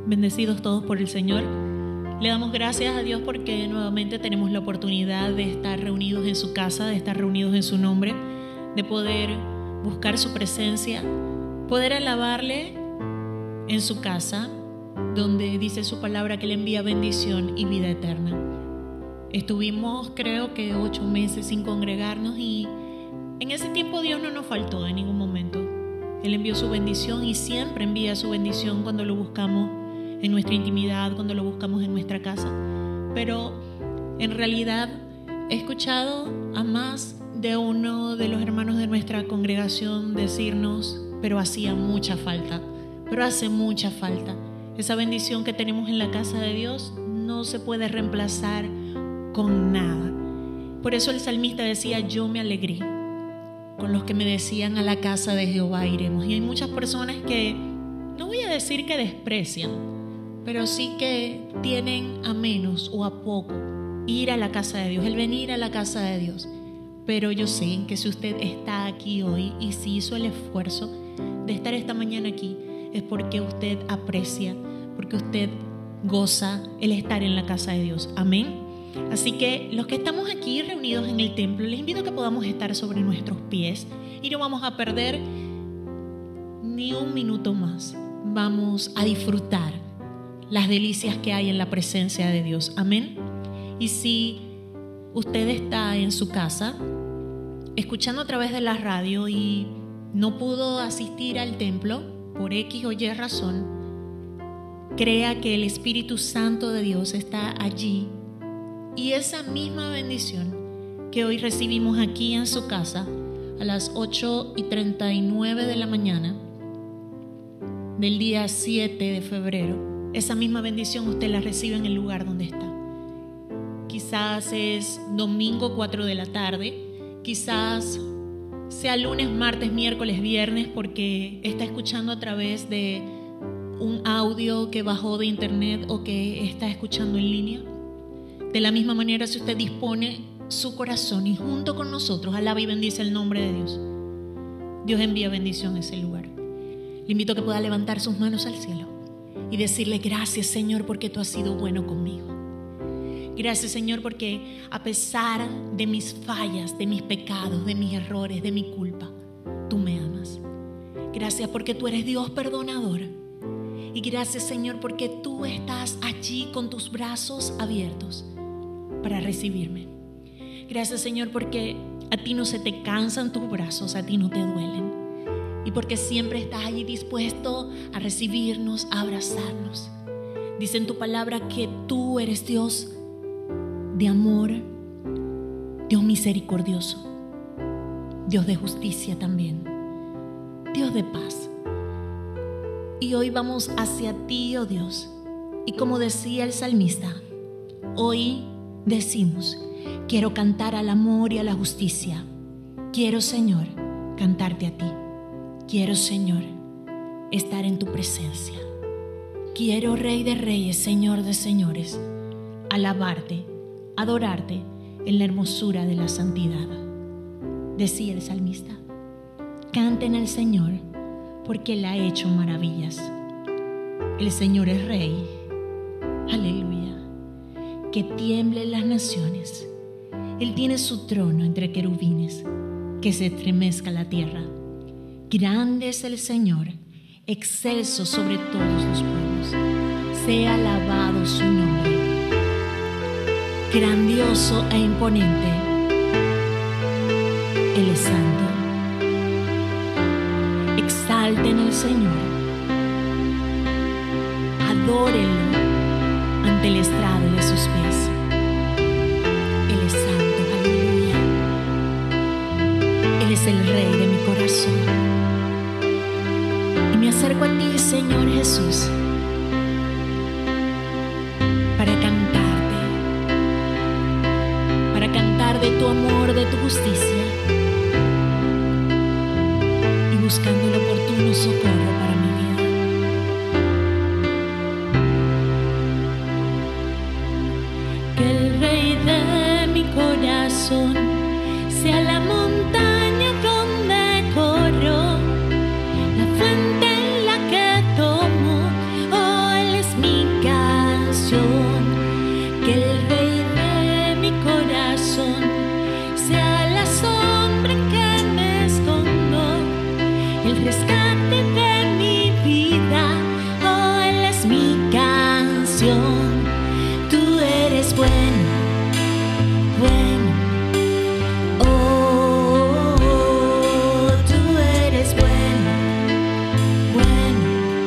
Bendecidos todos por el Señor. Le damos gracias a Dios porque nuevamente tenemos la oportunidad de estar reunidos en su casa, de estar reunidos en su nombre, de poder buscar su presencia, poder alabarle en su casa, donde dice su palabra que le envía bendición y vida eterna. Estuvimos, creo que 8 meses sin congregarnos y en ese tiempo Dios no nos faltó en ningún momento. Él envió su bendición y siempre envía su bendición cuando lo buscamos en nuestra intimidad, cuando lo buscamos en nuestra casa. Pero en realidad he escuchado a más de uno de los hermanos de nuestra congregación decirnos, pero hacía mucha falta, pero hace mucha falta. Esa bendición que tenemos en la casa de Dios no se puede reemplazar con nada. Por eso el salmista decía, yo me alegré con los que me decían, a la casa de Jehová iremos. Y hay muchas personas que, no voy a decir que desprecian, pero sí que tienen a menos o a poco ir a la casa de Dios, el venir a la casa de Dios. Pero yo sé que si usted está aquí hoy y si hizo el esfuerzo de estar esta mañana aquí, es porque usted aprecia, porque usted goza el estar en la casa de Dios. Amén. Así que los que estamos aquí reunidos en el templo, les invito a que podamos estar sobre nuestros pies y no vamos a perder ni un minuto más. Vamos a disfrutar las delicias que hay en la presencia de Dios. Amén. Y si usted está en su casa escuchando a través de la radio y no pudo asistir al templo por X o Y razón, crea que el Espíritu Santo de Dios está allí. Y esa misma bendición que hoy recibimos aquí en su casa a las 8:39 de la mañana del día 7 de febrero, esa misma bendición usted la recibe en el lugar donde está. Quizás es domingo 4 de la tarde, quizás sea lunes, martes, miércoles, viernes, porque está escuchando a través de un audio que bajó de internet o que está escuchando en línea. De la misma manera, si usted dispone su corazón y junto con nosotros alaba y bendice el nombre de Dios, Dios envía bendición a ese lugar. Le invito a que pueda levantar sus manos al cielo y decirle, gracias Señor porque tú has sido bueno conmigo. Gracias Señor porque a pesar de mis fallas, de mis pecados, de mis errores, de mi culpa, tú me amas. Gracias porque tú eres Dios perdonador. Y gracias Señor porque tú estás allí con tus brazos abiertos para recibirme. Gracias Señor porque a ti no se te cansan tus brazos, a ti no te duelen. Y porque siempre estás allí dispuesto a recibirnos, a abrazarnos. Dice en tu palabra que tú eres Dios de amor, Dios misericordioso, Dios de justicia también, Dios de paz. Y hoy vamos hacia ti, oh Dios. Y como decía el salmista, hoy decimos, quiero cantar al amor y a la justicia. Quiero, Señor, cantarte a ti. Quiero, Señor, estar en tu presencia. Quiero, Rey de Reyes, Señor de Señores, alabarte, adorarte en la hermosura de la santidad. Decía el salmista, canten al Señor, porque Él ha hecho maravillas. El Señor es Rey. Aleluya. Que tiemblen las naciones. Él tiene su trono entre querubines. Que se estremezca la tierra. Grande es el Señor, excelso sobre todos los pueblos. Sea alabado su nombre. Grandioso e imponente. Él es santo. Exalten al Señor, adórenlo ante el estrado de sus pies. Él es santo, aleluya. Él es el Rey de mi corazón. Y me acerco a ti, Señor Jesús, para cantar de tu amor, de tu justicia, buscando el oportuno socorro para mi vida. Que el Rey de mi corazón sea la montaña donde corro, la fuente en la que tomo. Oh, Él es mi corazón. Tú eres bueno, bueno. Oh, tú eres bueno, bueno.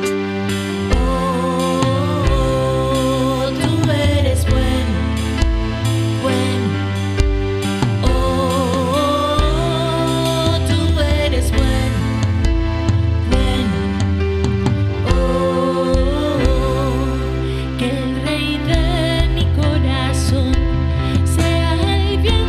Oh, tú eres bueno, bueno. Oh, tú eres bueno, bueno. Oh, que el Rey de mi corazón sea el bien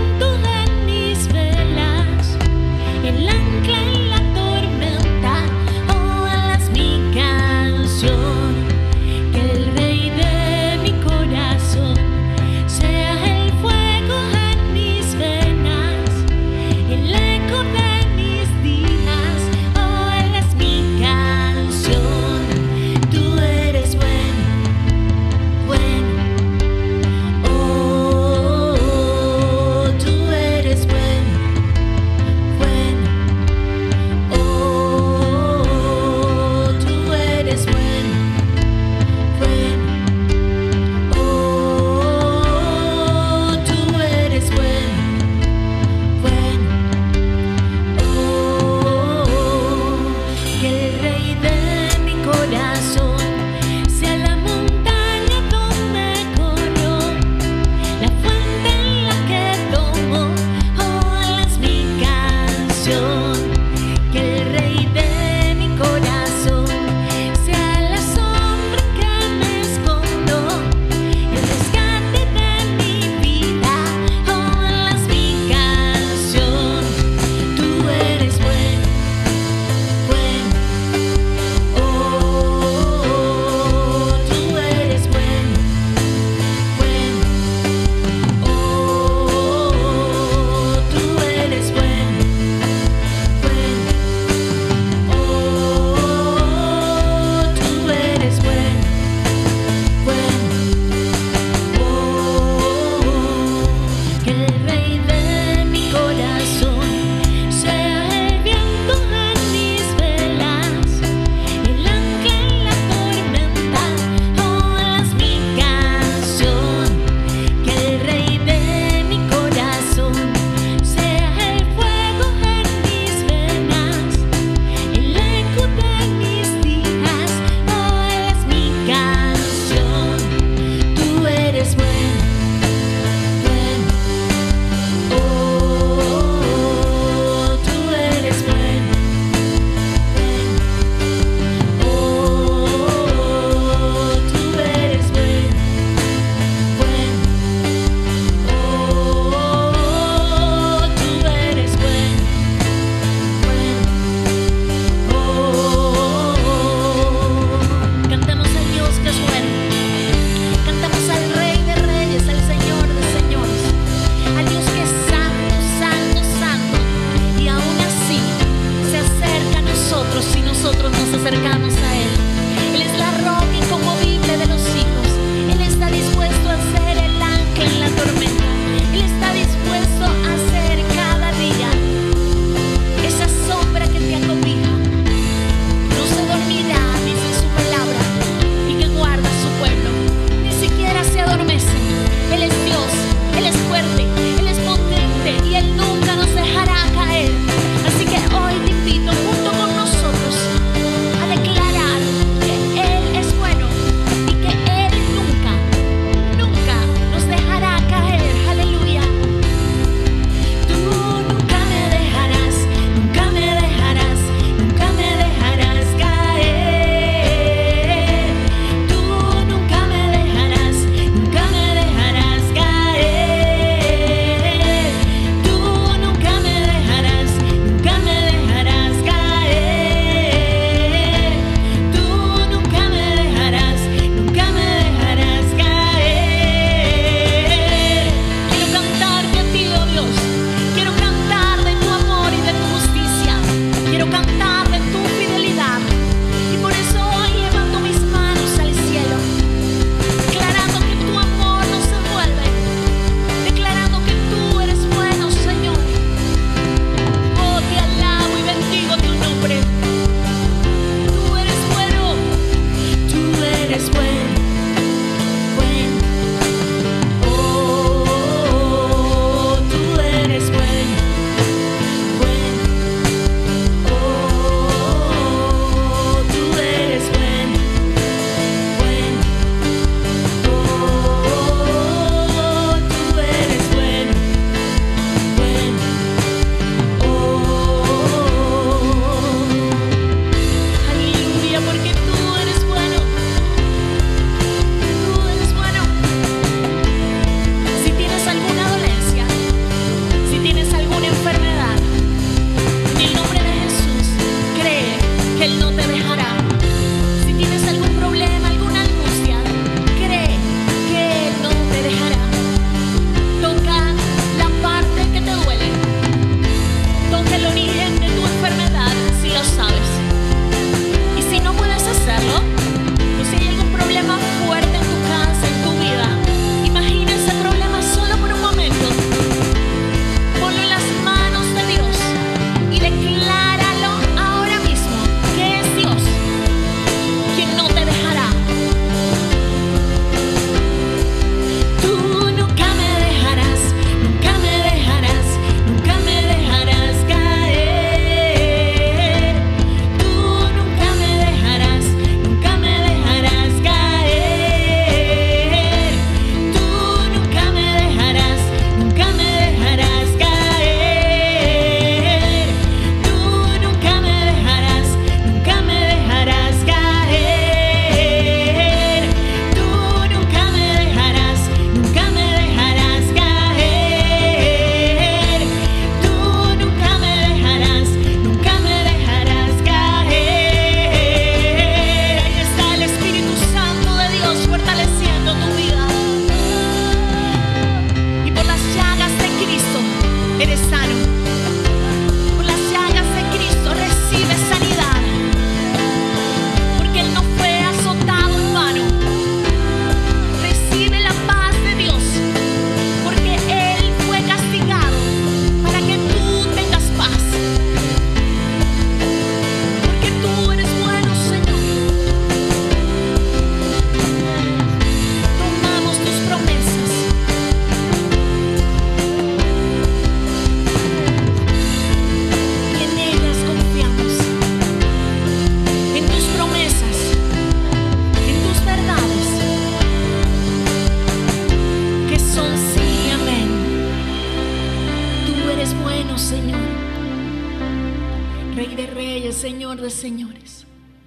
Señor de señores.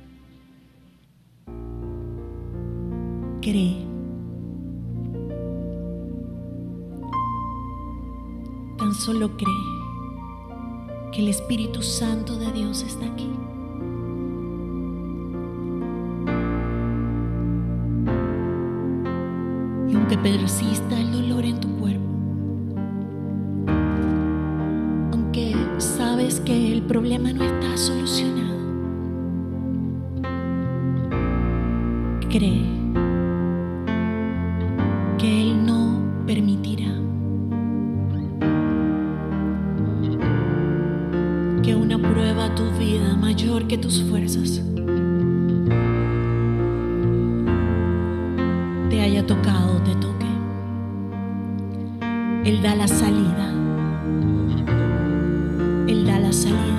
Cree. Tan solo cree que el Espíritu Santo de Dios está aquí. Y aunque persista el dolor en tu cuerpo, aunque sabes que el problema no está solucionado, cree que Él no permitirá que una prueba a tu vida mayor que tus fuerzas te haya tocado o te toque. Él da la salida. Él da la salida.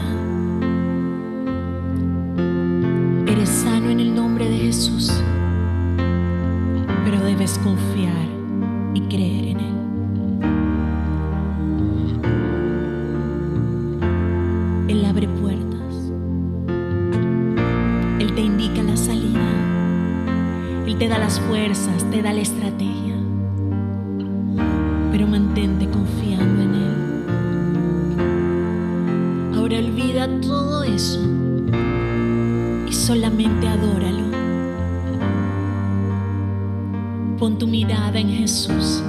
Eres sano en el nombre de Jesús, pero debes confiar y creer en Él. Él abre puertas. Él te indica la salida. Él te da las fuerzas, te da la estrategia. Pero mantente confiando en Él. Ahora olvida todo eso y solamente adóralo. Pon tu mirada en Jesús.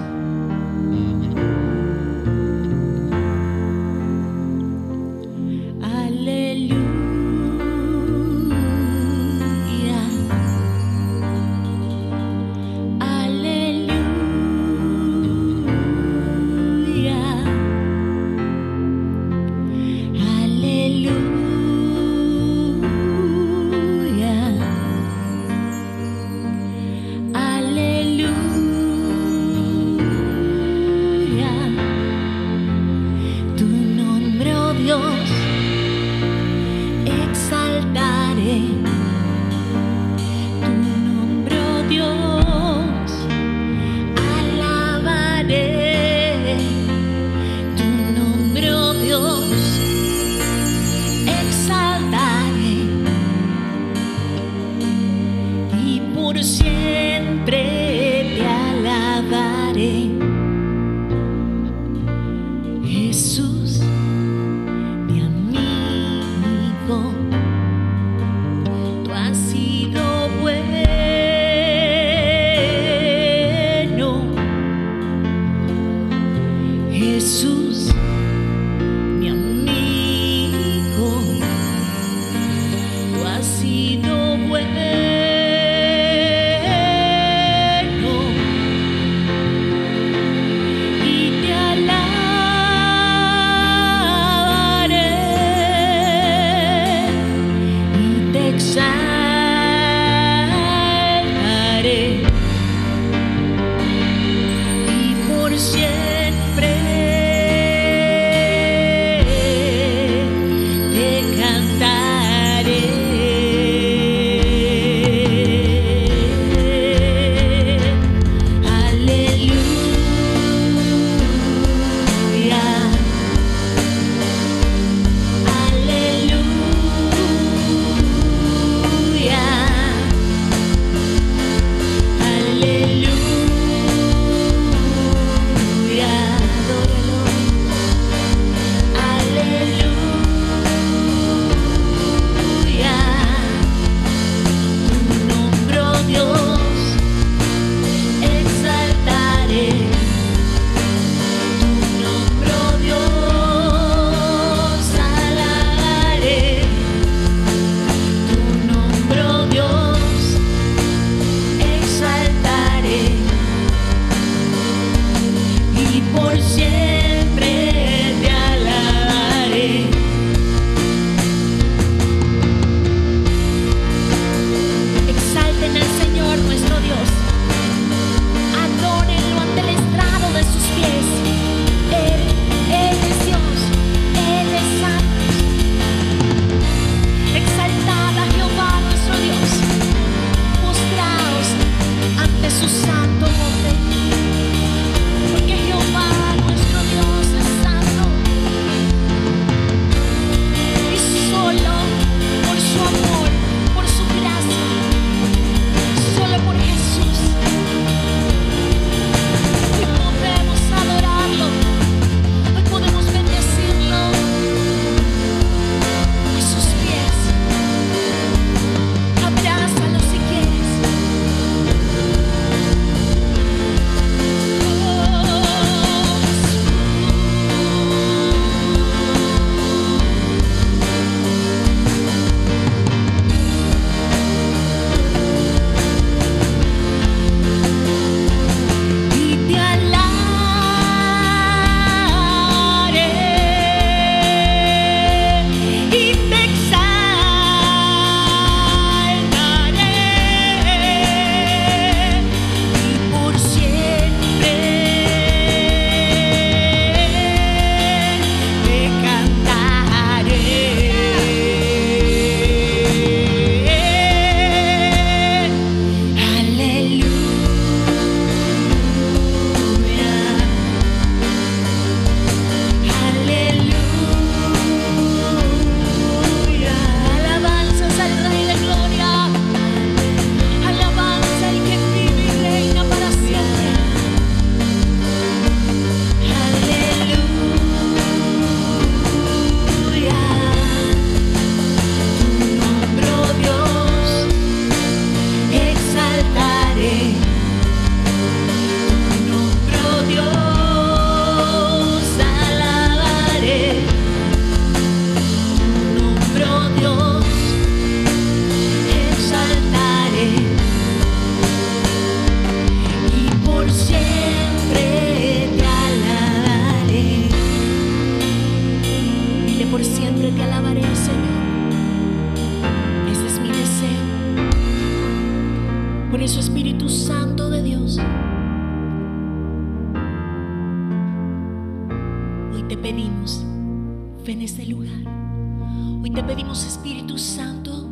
te pedimos, ven a este lugar. Hoy te pedimos, Espíritu Santo,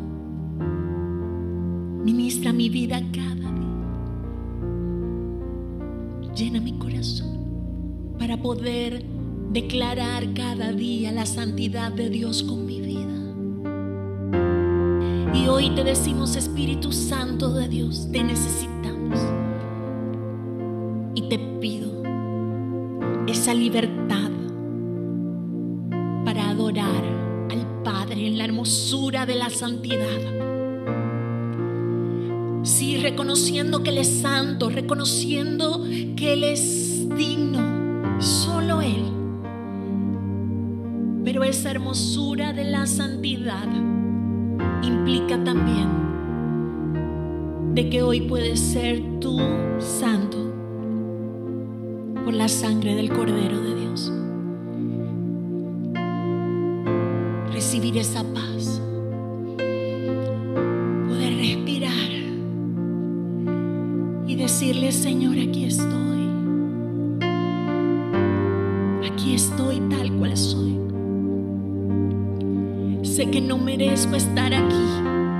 ministra mi vida cada día. Llena mi corazón para poder declarar cada día la santidad de Dios con mi vida. Y hoy te decimos, Espíritu Santo de Dios, te necesitamos. Y te pido esa libertad para adorar al Padre en la hermosura de la santidad. Sí, reconociendo que Él es santo, reconociendo que Él es digno, solo Él. Pero esa hermosura de la santidad implica también de que hoy puedes ser tú santo por la sangre del Cordero de Dios. Recibir esa paz, poder respirar y decirle, Señor, aquí estoy tal cual soy. Sé que no merezco estar aquí.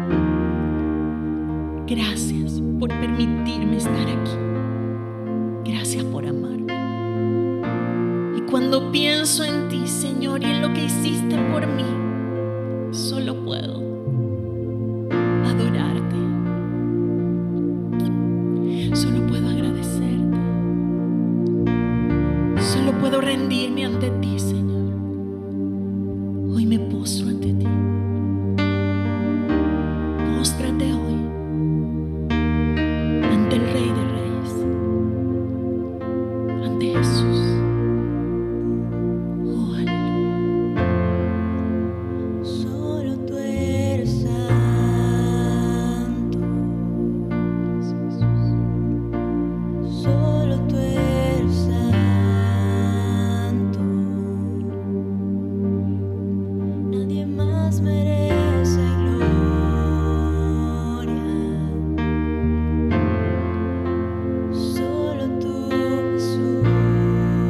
Gracias por permitirme estar aquí. Gracias por amarme. Y cuando pienso en ti, Señor, y en lo que hiciste por mí, solo puedo adorarte. Solo puedo agradecerte. Solo puedo rendirme ante ti, Señor. Hoy me postro ante ti. Póstrate hoy ante el Rey de Reyes, ante Jesús. Oh, aleluya. Solo tú eres santo. Solo tú eres santo. Nadie más merece gloria. Solo tú, Jesús.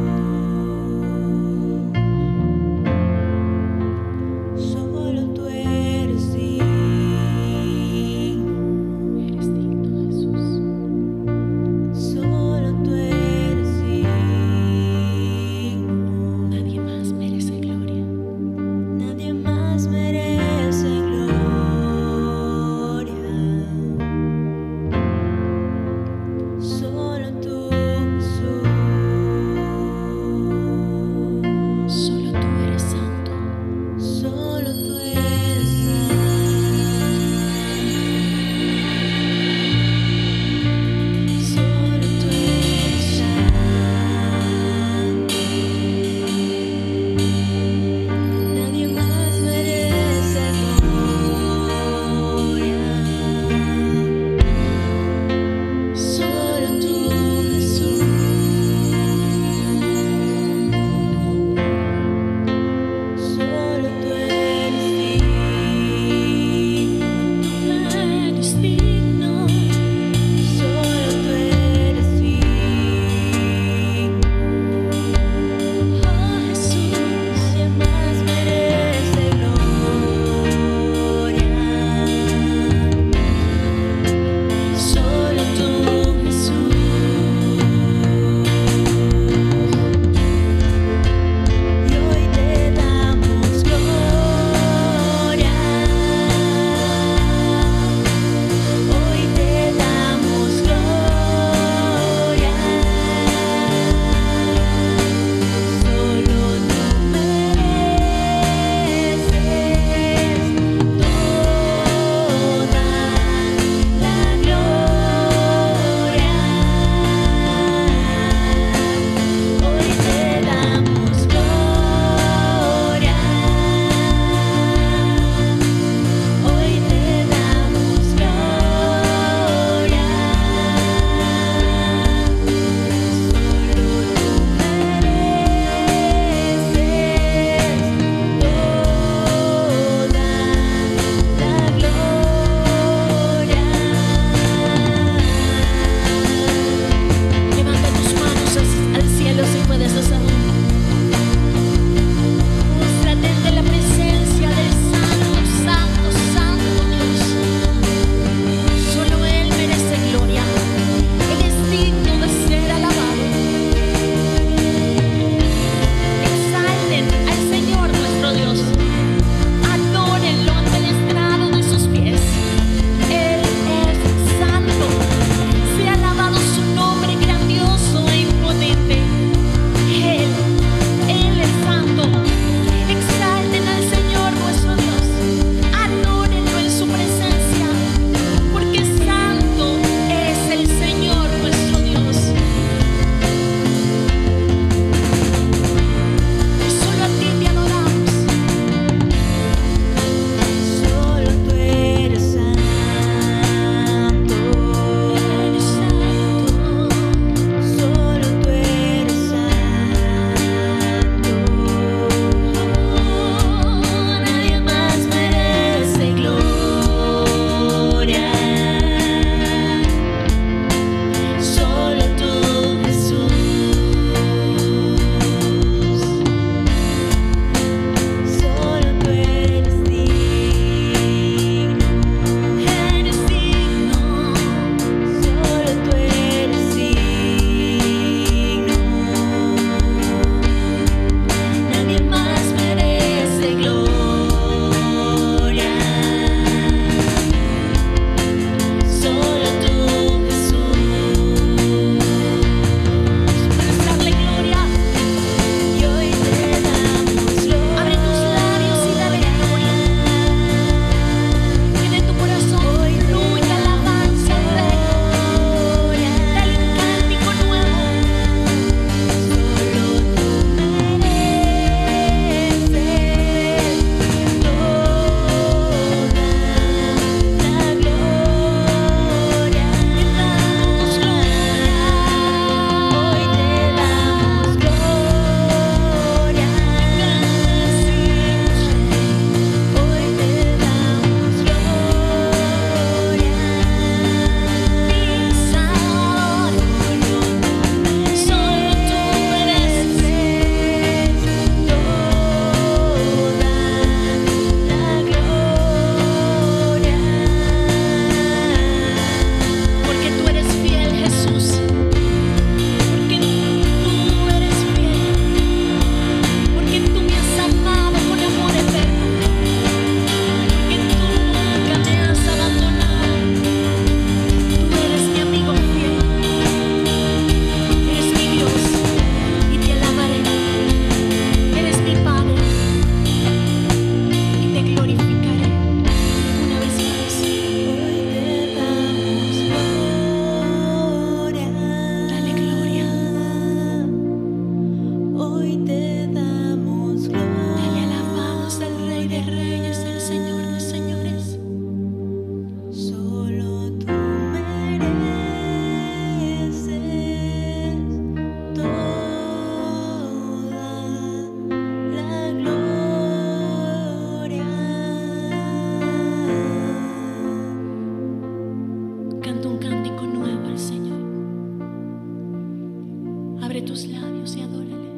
Abre tus labios y adórale.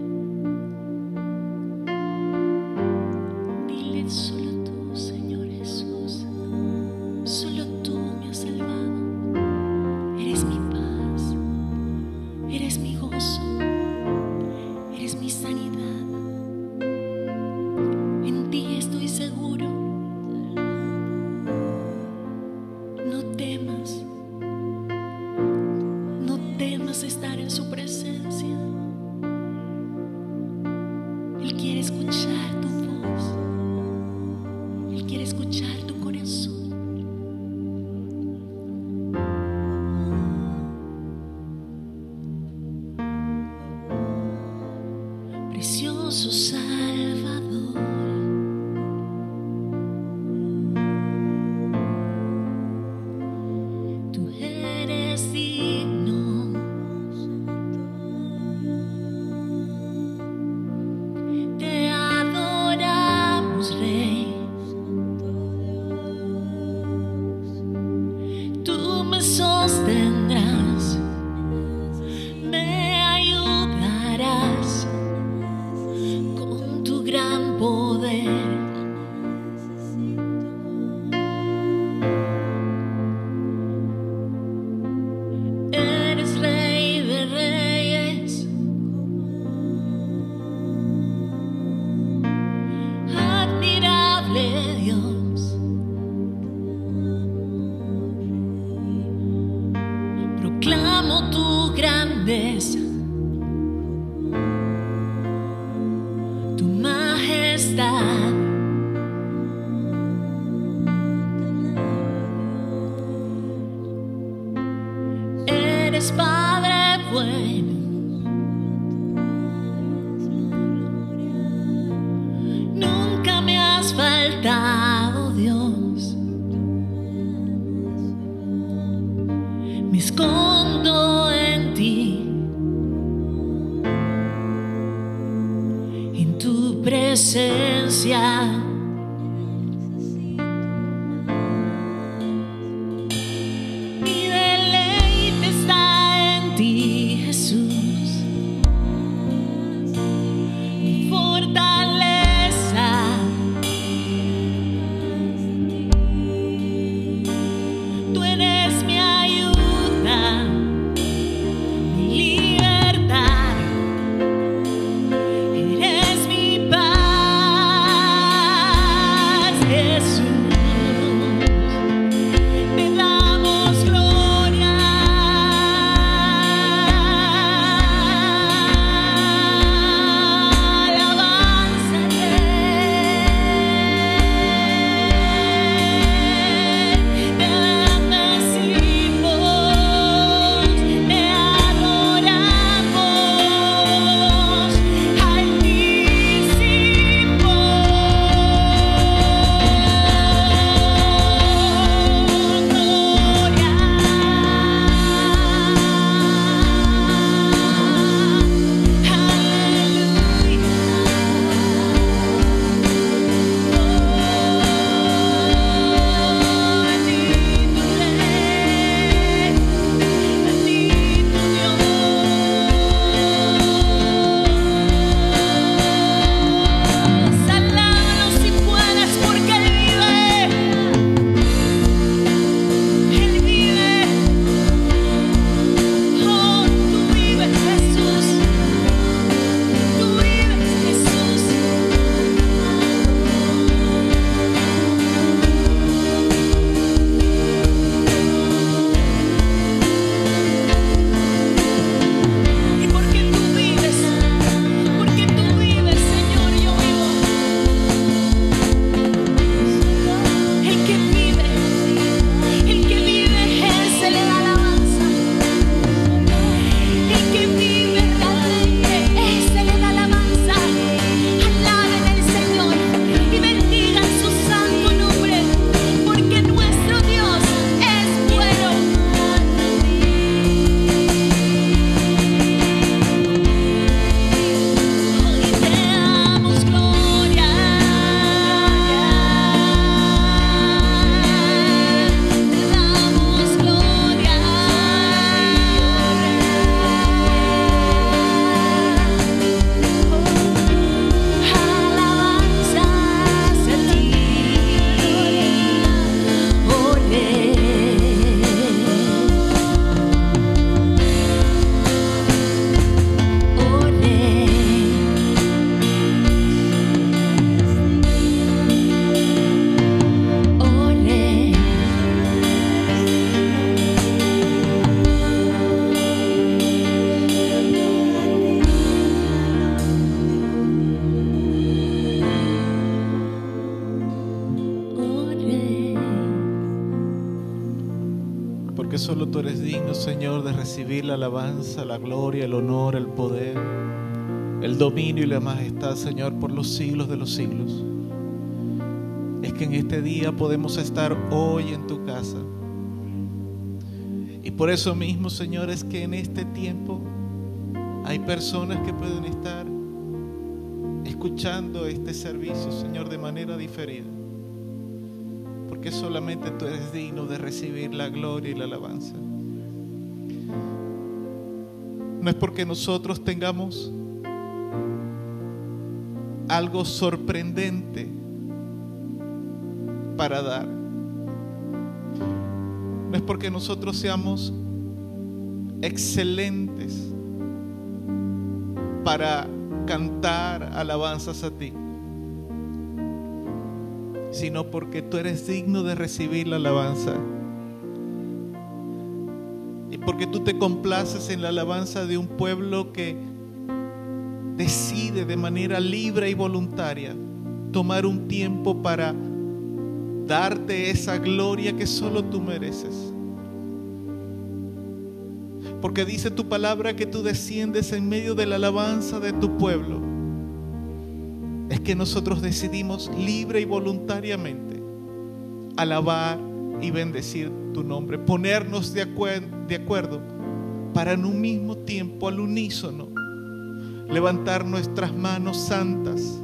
Dile: solo tú, Señor Jesús, solo tú me has salvado. Eres mi paz, eres mi gozo, eres mi sanidad. En ti estoy seguro. No temas, no temas estar en su presencia. Él quiere escuchar tu voz, Él quiere escuchar tu corazón. Precioso Salvador, tú eres digno. Te adoramos, Rey. Tú me sostendrás, me ayudarás con tu gran poder. Eres Rey de reyes, admirable Dios. Proclamo tu grandeza, tu majestad. Eres Padre bueno, nunca me has faltado, Dios. Me escondo en ti, en tu presencia. Mi deleite está en ti, Jesús, mi fortaleza. Tú eres mi ayuda, mi libertad. Eres mi paz. solo tú eres digno, Señor, de recibir la alabanza, la gloria, el honor, el poder, el dominio y la majestad, Señor, por los siglos de los siglos. Es que en este día podemos estar hoy en tu casa. Y por eso mismo, Señor, es que en este tiempo hay personas que pueden estar escuchando este servicio, Señor, de manera diferida. Porque solamente tú eres digno de recibir la gloria y la alabanza. No es porque nosotros tengamos algo sorprendente para dar. No es porque nosotros seamos excelentes para cantar alabanzas a ti, sino porque tú eres digno de recibir la alabanza. Y porque tú te complaces en la alabanza de un pueblo que decide de manera libre y voluntaria tomar un tiempo para darte esa gloria que solo tú mereces. Porque dice tu palabra que tú desciendes en medio de la alabanza de tu pueblo. Es que nosotros decidimos libre y voluntariamente alabar y bendecir tu nombre, ponernos de acuerdo para en un mismo tiempo, al unísono, levantar nuestras manos santas.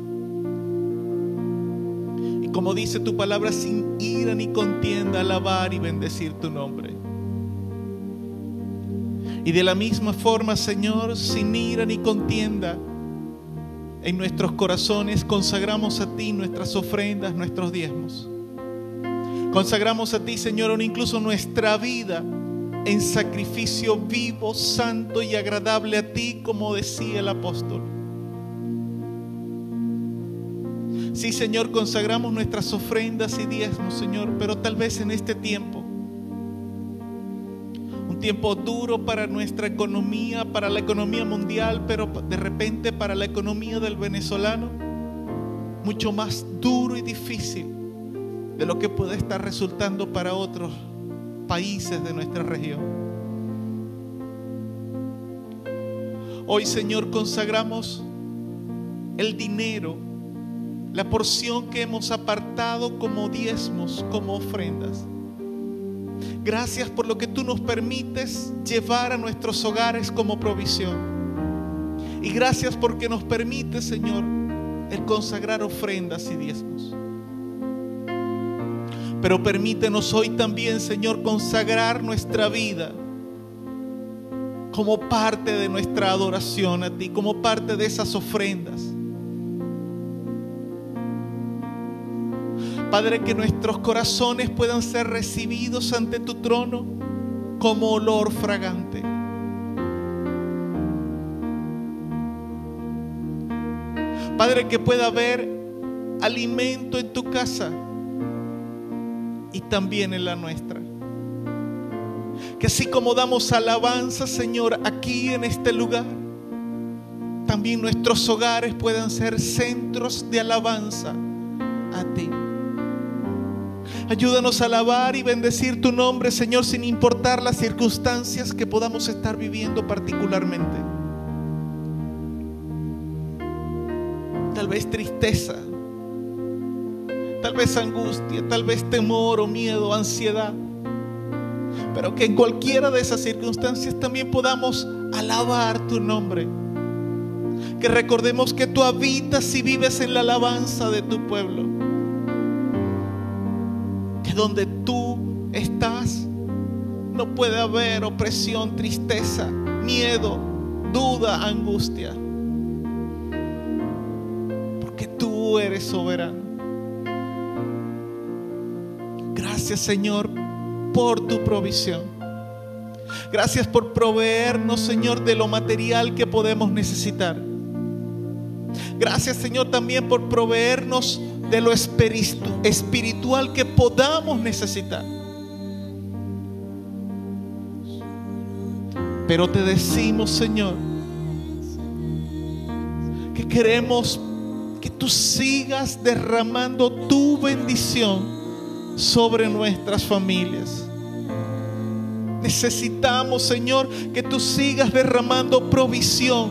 Y como dice tu palabra, sin ira ni contienda, alabar y bendecir tu nombre. Y de la misma forma, Señor, sin ira ni contienda, en nuestros corazones consagramos a ti nuestras ofrendas, nuestros diezmos. Consagramos a ti, Señor, incluso nuestra vida en sacrificio vivo, santo y agradable a ti, como decía el apóstol. Sí, Señor, consagramos nuestras ofrendas y diezmos, Señor, pero tal vez en este tiempo, un tiempo duro para nuestra economía, para la economía mundial, pero de repente para la economía del venezolano, mucho más duro y difícil de lo que puede estar resultando para otros países de nuestra región. Hoy, Señor, consagramos el dinero, la porción que hemos apartado como diezmos, como ofrendas. Gracias por lo que tú nos permites llevar a nuestros hogares como provisión. Y gracias porque nos permite, Señor, el consagrar ofrendas y diezmos. Pero permítenos hoy también, Señor, consagrar nuestra vida como parte de nuestra adoración a ti, como parte de esas ofrendas. Padre, que nuestros corazones puedan ser recibidos ante tu trono como olor fragante. Padre, que pueda haber alimento en tu casa y también en la nuestra. Que así como damos alabanza, Señor, aquí en este lugar, también nuestros hogares puedan ser centros de alabanza a ti. Ayúdanos a alabar y bendecir tu nombre, Señor, sin importar las circunstancias que podamos estar viviendo particularmente. Tal vez tristeza, tal vez angustia, tal vez temor o miedo, ansiedad. Pero que en cualquiera de esas circunstancias también podamos alabar tu nombre. Que recordemos que tú habitas y vives en la alabanza de tu pueblo. Que donde tú estás no puede haber opresión, tristeza, miedo, duda, angustia. Porque tú eres soberano. Gracias, Señor, por tu provisión. Gracias por proveernos, Señor, de lo material que podemos necesitar. Gracias, Señor, también por proveernos de lo espiritual que podamos necesitar. Pero te decimos, Señor, que queremos que tú sigas derramando tu bendición sobre nuestras familias. necesitamos, Señor, que tú sigas derramando provisión,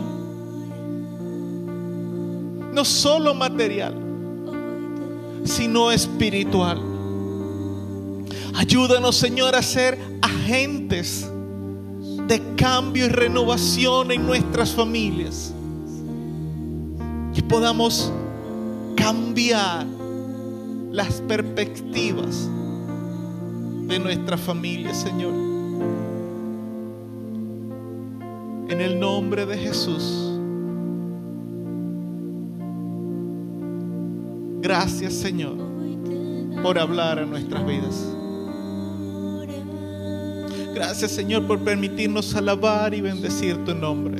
no solo material, sino espiritual. Ayúdanos, Señor, a ser agentes de cambio y renovación en nuestras familias, que podamos cambiar las perspectivas de nuestra familia, Señor. En el nombre de Jesús. Gracias, Señor, por hablar a nuestras vidas. Gracias, Señor, por permitirnos alabar y bendecir tu nombre.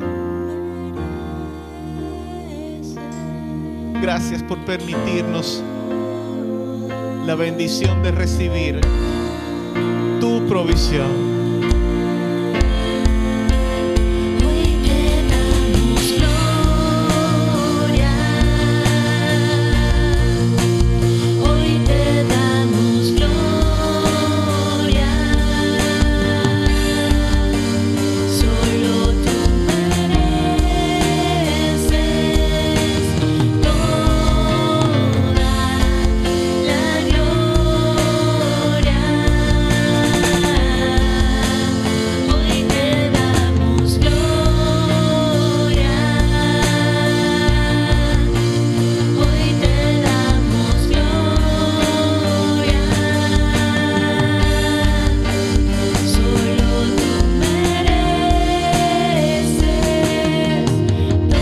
Gracias por permitirnos la bendición de recibir tu provisión. Hoy te damos gloria. Hoy te damos gloria. Solo tú mereces toda la gloria. Hoy te damos gloria. Hoy te damos gloria. Solo tú mereces toda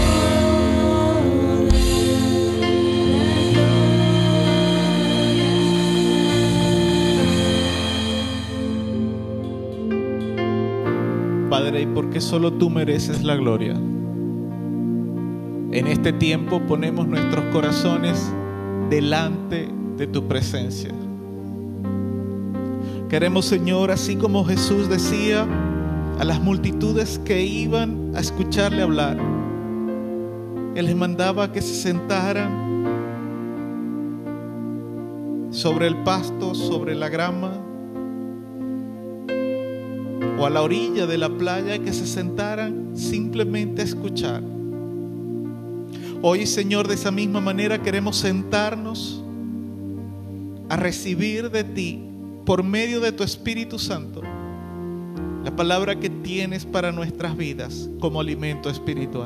Padre, y porque solo tú mereces la gloria, en este tiempo ponemos nuestros corazones delante de tu presencia. Queremos, Señor, así como Jesús decía a las multitudes que iban a escucharle hablar, Él les mandaba que se sentaran sobre el pasto, sobre la grama, o a la orilla de la playa, y que se sentaran simplemente a escuchar. Hoy, Señor, de esa misma manera queremos sentarnos a recibir de ti, por medio de tu Espíritu Santo, la palabra que tienes para nuestras vidas como alimento espiritual.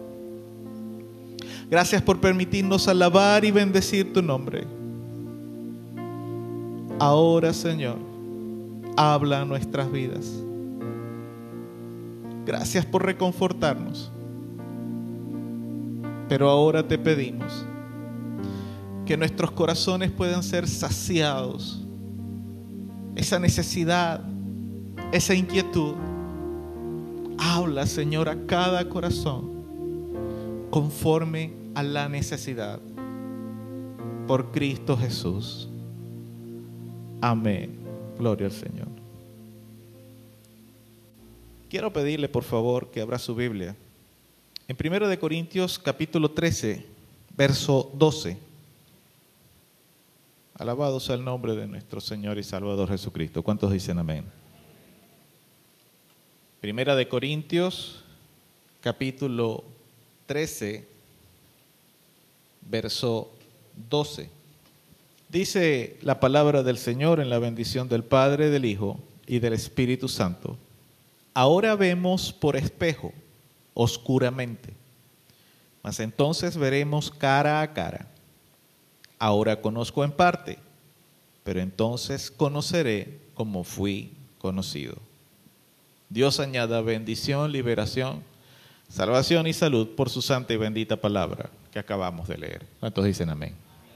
Gracias por permitirnos alabar y bendecir tu nombre. Ahora, Señor, habla a nuestras vidas. Gracias por reconfortarnos. Pero ahora te pedimos que nuestros corazones puedan ser saciados. Esa necesidad, esa inquietud. Habla, Señor, a cada corazón conforme a la necesidad. Por Cristo Jesús. Amén. Gloria al Señor. Quiero pedirle, por favor, que abra su Biblia en 1 Corintios capítulo 13, verso 12. Alabado sea el nombre de nuestro Señor y Salvador Jesucristo. ¿Cuántos dicen amén? 1 Corintios capítulo 13, verso 12. Dice la palabra del Señor en la bendición del Padre, del Hijo y del Espíritu Santo. Ahora vemos por espejo, oscuramente, mas entonces veremos cara a cara. Ahora conozco en parte, pero entonces conoceré como fui conocido. Dios añada bendición, liberación, salvación y salud por su santa y bendita palabra que acabamos de leer. ¿Cuántos dicen amén?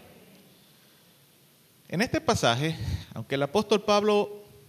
En este pasaje, aunque el apóstol Pablo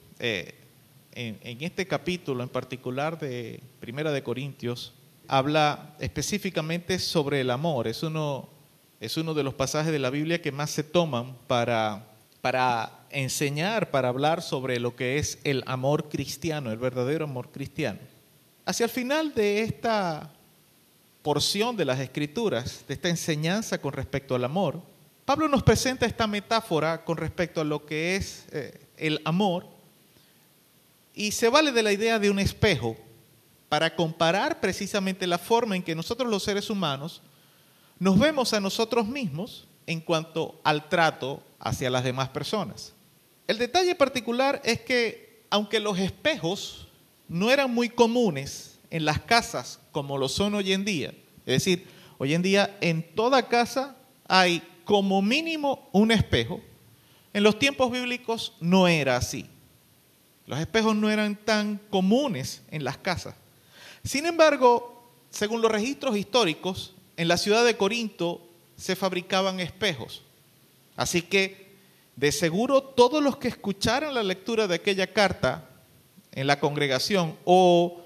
en este capítulo en particular de 1 Corintios habla específicamente sobre el amor, es uno de los pasajes de la Biblia que más se toman para enseñar, para hablar sobre lo que es el amor cristiano, el verdadero amor cristiano. Hacia el final de esta porción de las Escrituras, de esta enseñanza con respecto al amor, Pablo nos presenta esta metáfora con respecto a lo que es el amor, y se vale de la idea de un espejo para comparar precisamente la forma en que nosotros los seres humanos nos vemos a nosotros mismos en cuanto al trato hacia las demás personas. El detalle particular es que, aunque los espejos no eran muy comunes en las casas como lo son hoy en día, es decir, hoy en día en toda casa hay como mínimo un espejo, en los tiempos bíblicos no era así. Los espejos no eran tan comunes en las casas. Sin embargo, según los registros históricos, en la ciudad de Corinto se fabricaban espejos. Así que, de seguro, todos los que escucharan la lectura de aquella carta en la congregación o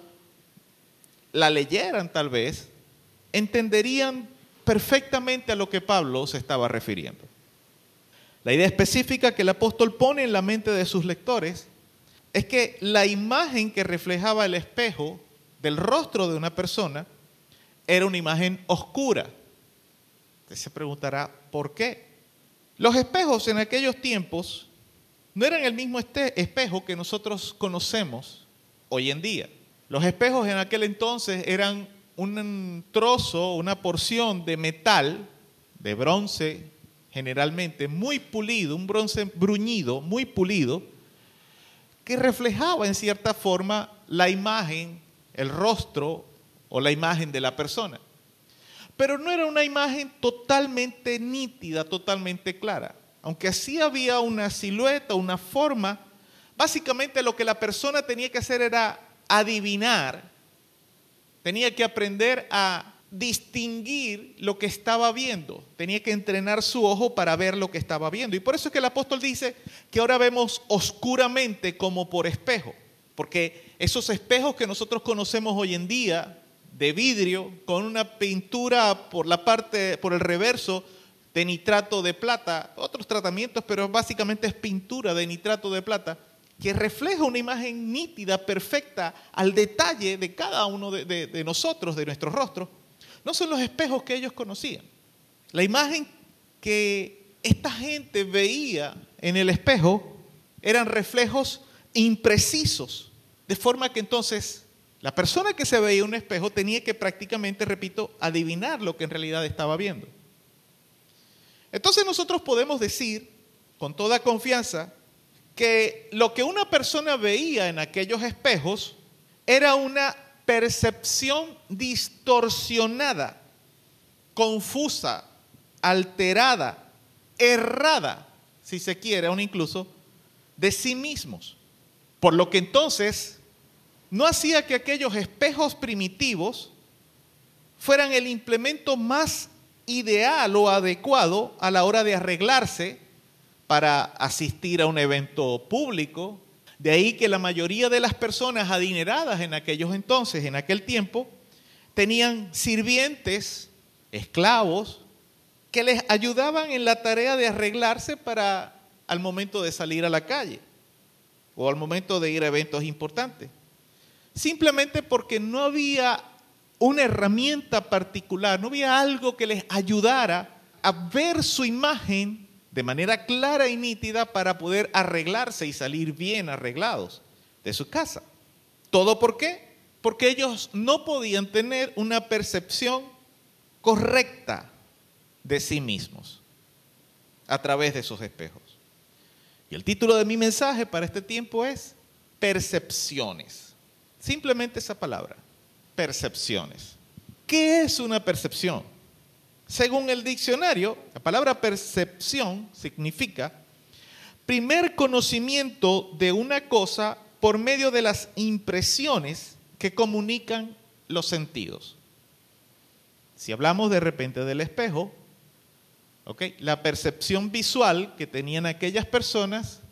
la leyeran tal vez, entenderían perfectamente a lo que Pablo se estaba refiriendo. La idea específica que el apóstol pone en la mente de sus lectores es que la imagen que reflejaba el espejo del rostro de una persona era una imagen oscura. Usted se preguntará, ¿por qué? Los espejos en aquellos tiempos no eran el mismo espejo que nosotros conocemos hoy en día. Los espejos en aquel entonces eran un trozo, una porción de metal, de bronce generalmente, muy pulido, un bronce bruñido, muy pulido, que reflejaba en cierta forma la imagen, el rostro o la imagen de la persona. Pero no era una imagen totalmente nítida, totalmente clara. Aunque sí había una silueta, una forma, básicamente lo que la persona tenía que hacer era adivinar, tenía que aprender a distinguir lo que estaba viendo, tenía que entrenar su ojo para ver lo que estaba viendo. Y por eso es que el apóstol dice que ahora vemos oscuramente como por espejo, porque esos espejos que nosotros conocemos hoy en día, de vidrio, con una pintura por el reverso de nitrato de plata, otros tratamientos, pero básicamente es pintura de nitrato de plata, que refleja una imagen nítida, perfecta, al detalle de cada uno de nosotros, de nuestros rostros. No son los espejos que ellos conocían. La imagen que esta gente veía en el espejo eran reflejos imprecisos, de forma que entonces la persona que se veía en un espejo tenía que prácticamente, repito, adivinar lo que en realidad estaba viendo. Entonces nosotros podemos decir con toda confianza que lo que una persona veía en aquellos espejos era una percepción distorsionada, confusa, alterada, errada, si se quiere, aún incluso, de sí mismos. Por lo que entonces no hacía que aquellos espejos primitivos fueran el implemento más ideal o adecuado a la hora de arreglarse para asistir a un evento público. De ahí que la mayoría de las personas adineradas en aquellos entonces, en aquel tiempo, tenían sirvientes, esclavos, que les ayudaban en la tarea de arreglarse para al momento de salir a la calle o al momento de ir a eventos importantes. Simplemente porque no había una herramienta particular, no había algo que les ayudara a ver su imagen de manera clara y nítida para poder arreglarse y salir bien arreglados de su casa. ¿Todo por qué? Porque ellos no podían tener una percepción correcta de sí mismos a través de esos espejos. Y el título de mi mensaje para este tiempo es percepciones. Simplemente esa palabra, percepciones. ¿Qué es una percepción? Según el diccionario, la palabra percepción significa primer conocimiento de una cosa por medio de las impresiones que comunican los sentidos. Si hablamos de repente del espejo, la percepción visual que tenían aquellas personas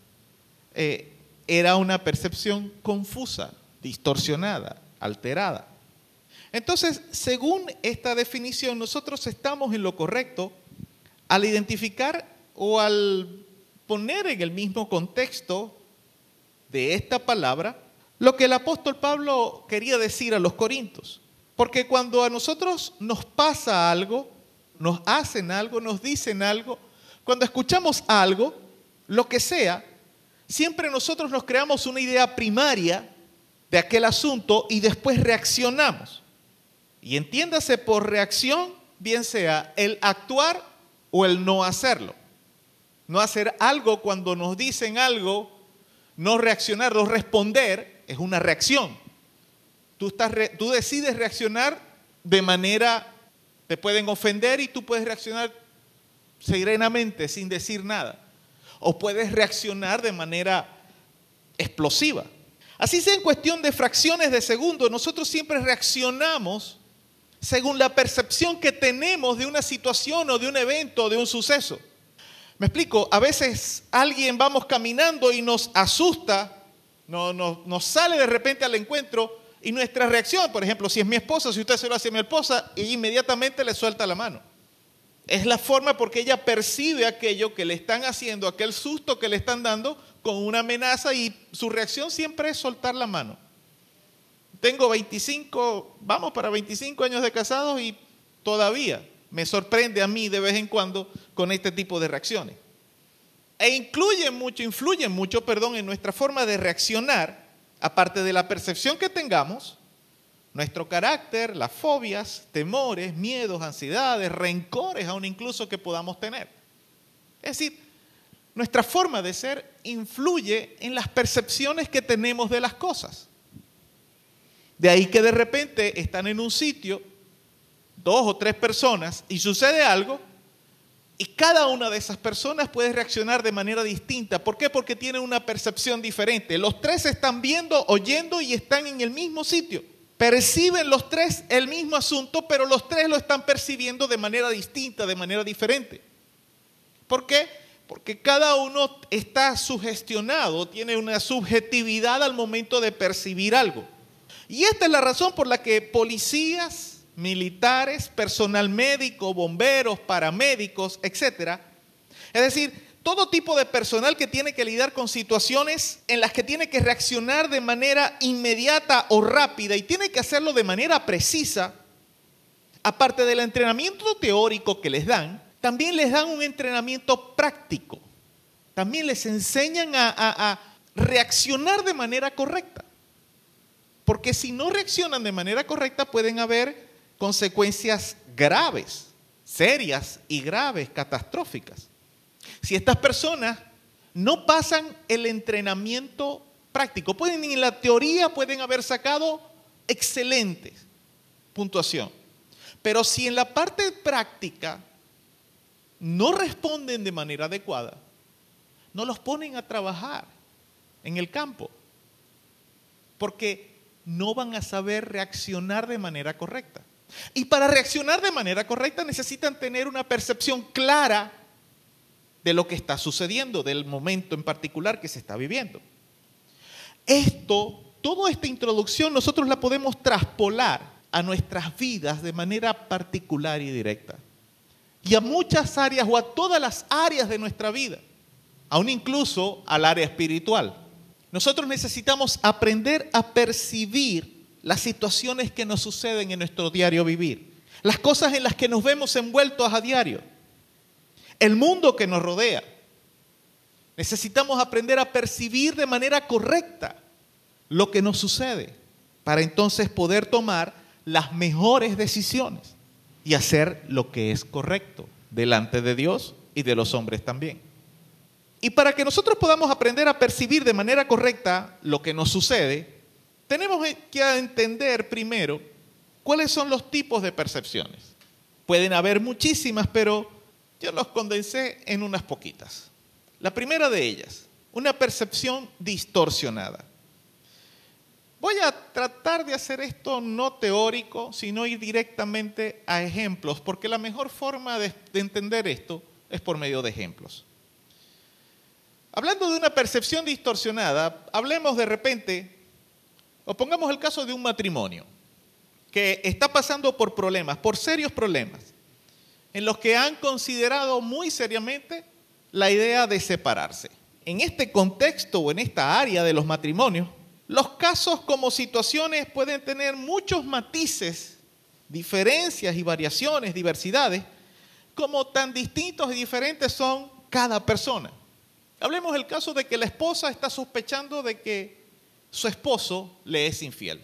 era una percepción confusa, distorsionada, alterada. Entonces, según esta definición, nosotros estamos en lo correcto al identificar o al poner en el mismo contexto de esta palabra lo que el apóstol Pablo quería decir a los corintios. Porque cuando a nosotros nos pasa algo, nos hacen algo, nos dicen algo, cuando escuchamos algo, lo que sea, siempre nosotros nos creamos una idea primaria de aquel asunto y después reaccionamos. Y entiéndase por reacción, bien sea el actuar o el no hacerlo. No hacer algo cuando nos dicen algo, no reaccionar, no responder, es una reacción. Tú decides reaccionar de manera, te pueden ofender y tú puedes reaccionar serenamente, sin decir nada. O puedes reaccionar de manera explosiva. Así sea en cuestión de fracciones de segundo, nosotros siempre reaccionamos según la percepción que tenemos de una situación o de un evento o de un suceso. Me explico, a veces vamos caminando y nos asusta, nos sale de repente al encuentro y nuestra reacción, por ejemplo, si es mi esposa, si usted se lo hace a mi esposa, ella inmediatamente le suelta la mano. Es la forma porque ella percibe aquello que le están haciendo, aquel susto que le están dando con una amenaza y su reacción siempre es soltar la mano. Vamos para 25 años de casados y todavía me sorprende a mí de vez en cuando con este tipo de reacciones. E influyen mucho en nuestra forma de reaccionar, aparte de la percepción que tengamos, nuestro carácter, las fobias, temores, miedos, ansiedades, rencores, aún incluso que podamos tener. Es decir, nuestra forma de ser influye en las percepciones que tenemos de las cosas. De ahí que de repente están en un sitio 2 o 3 personas y sucede algo y cada una de esas personas puede reaccionar de manera distinta. ¿Por qué? Porque tienen una percepción diferente. Los 3 están viendo, oyendo y están en el mismo sitio. Perciben los 3 el mismo asunto, pero los 3 lo están percibiendo de manera distinta, de manera diferente. ¿Por qué? Porque cada uno está sugestionado, tiene una subjetividad al momento de percibir algo. Y esta es la razón por la que policías, militares, personal médico, bomberos, paramédicos, etcétera, es decir, todo tipo de personal que tiene que lidiar con situaciones en las que tiene que reaccionar de manera inmediata o rápida y tiene que hacerlo de manera precisa, aparte del entrenamiento teórico que les dan, también les dan un entrenamiento práctico. También les enseñan a reaccionar de manera correcta. Porque si no reaccionan de manera correcta pueden haber consecuencias graves, serias y graves, catastróficas. Si estas personas no pasan el entrenamiento práctico, en la teoría pueden haber sacado excelente puntuación, pero si en la parte práctica no responden de manera adecuada, no los ponen a trabajar en el campo, porque no van a saber reaccionar de manera correcta. Y para reaccionar de manera correcta necesitan tener una percepción clara de lo que está sucediendo, del momento en particular que se está viviendo. Toda esta introducción nosotros la podemos traspolar a nuestras vidas de manera particular y directa. Y a muchas áreas o a todas las áreas de nuestra vida, aún incluso al área espiritual. Nosotros necesitamos aprender a percibir las situaciones que nos suceden en nuestro diario vivir, las cosas en las que nos vemos envueltos a diario, el mundo que nos rodea. Necesitamos aprender a percibir de manera correcta lo que nos sucede para entonces poder tomar las mejores decisiones y hacer lo que es correcto delante de Dios y de los hombres también. Y para que nosotros podamos aprender a percibir de manera correcta lo que nos sucede, tenemos que entender primero cuáles son los tipos de percepciones. Pueden haber muchísimas, pero yo los condensé en unas poquitas. La primera de ellas, una percepción distorsionada. Voy a tratar de hacer esto no teórico, sino ir directamente a ejemplos, porque la mejor forma de entender esto es por medio de ejemplos. Hablando de una percepción distorsionada, hablemos de repente, o pongamos el caso de un matrimonio que está pasando por problemas, por serios problemas, en los que han considerado muy seriamente la idea de separarse. En este contexto o en esta área de los matrimonios, los casos como situaciones pueden tener muchos matices, diferencias y variaciones, diversidades, como tan distintos y diferentes son cada persona. Hablemos del caso de que la esposa está sospechando de que su esposo le es infiel.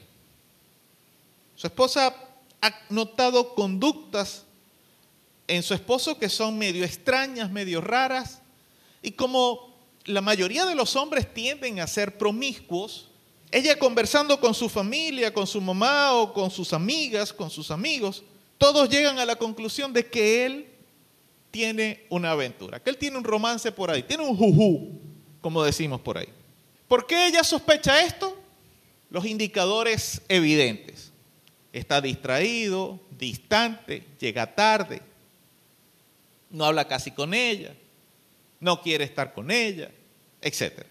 Su esposa ha notado conductas en su esposo que son medio extrañas, medio raras, y como la mayoría de los hombres tienden a ser promiscuos, ella conversando con su familia, con su mamá o con sus amigas, con sus amigos, todos llegan a la conclusión de que él tiene una aventura, que él tiene un romance por ahí, tiene un juju, como decimos por ahí. ¿Por qué ella sospecha esto? Los indicadores evidentes. Está distraído, distante, llega tarde, no habla casi con ella, no quiere estar con ella, etc.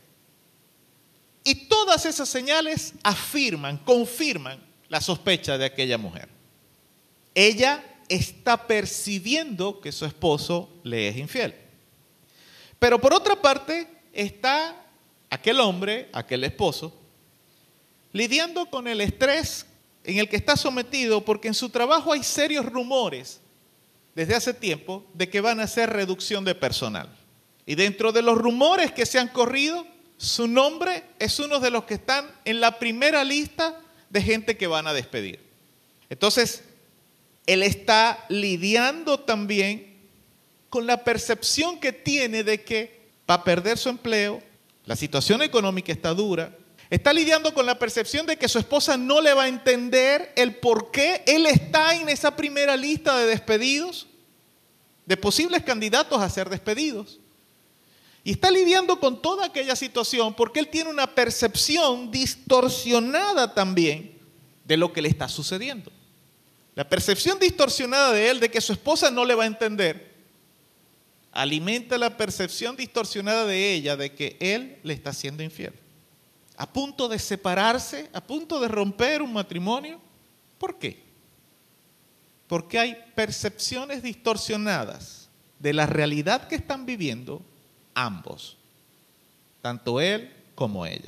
Y todas esas señales afirman, confirman la sospecha de aquella mujer. Ella está percibiendo que su esposo le es infiel. Pero por otra parte está aquel hombre, aquel esposo, lidiando con el estrés en el que está sometido porque en su trabajo hay serios rumores desde hace tiempo de que van a hacer reducción de personal. Y dentro de los rumores que se han corrido, su nombre es uno de los que están en la primera lista de gente que van a despedir. Entonces, él está lidiando también con la percepción que tiene de que va a perder su empleo, la situación económica está dura, está lidiando con la percepción de que su esposa no le va a entender el por qué él está en esa primera lista de despedidos, de posibles candidatos a ser despedidos. Y está lidiando con toda aquella situación porque él tiene una percepción distorsionada también de lo que le está sucediendo. La percepción distorsionada de él de que su esposa no le va a entender alimenta la percepción distorsionada de ella de que él le está siendo infiel. A punto de separarse, a punto de romper un matrimonio. ¿Por qué? Porque hay percepciones distorsionadas de la realidad que están viviendo ambos, tanto él como ella.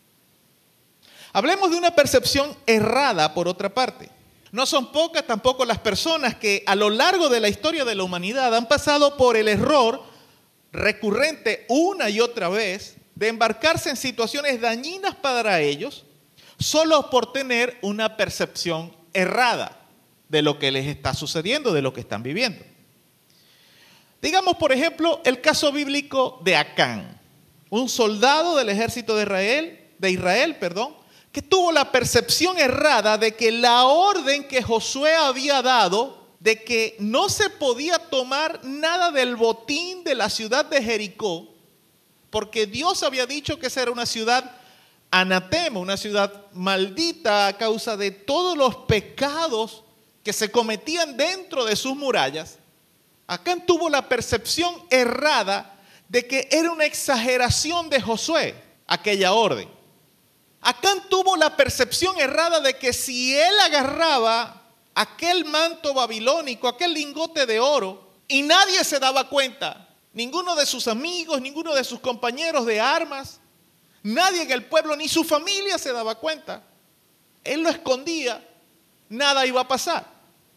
Hablemos de una percepción errada por otra parte. No son pocas tampoco las personas que a lo largo de la historia de la humanidad han pasado por el error recurrente una y otra vez de embarcarse en situaciones dañinas para ellos solo por tener una percepción errada de lo que les está sucediendo, de lo que están viviendo. Digamos, por ejemplo, el caso bíblico de Acán, un soldado del ejército de Israel, que tuvo la percepción errada de que la orden que Josué había dado de que no se podía tomar nada del botín de la ciudad de Jericó, porque Dios había dicho que esa era una ciudad anatema, una ciudad maldita a causa de todos los pecados que se cometían dentro de sus murallas. Acán tuvo la percepción errada de que era una exageración de Josué, aquella orden. Acán tuvo la percepción errada de que si él agarraba aquel manto babilónico, aquel lingote de oro, y nadie se daba cuenta, ninguno de sus amigos, ninguno de sus compañeros de armas, nadie en el pueblo, ni su familia se daba cuenta, él lo escondía, nada iba a pasar.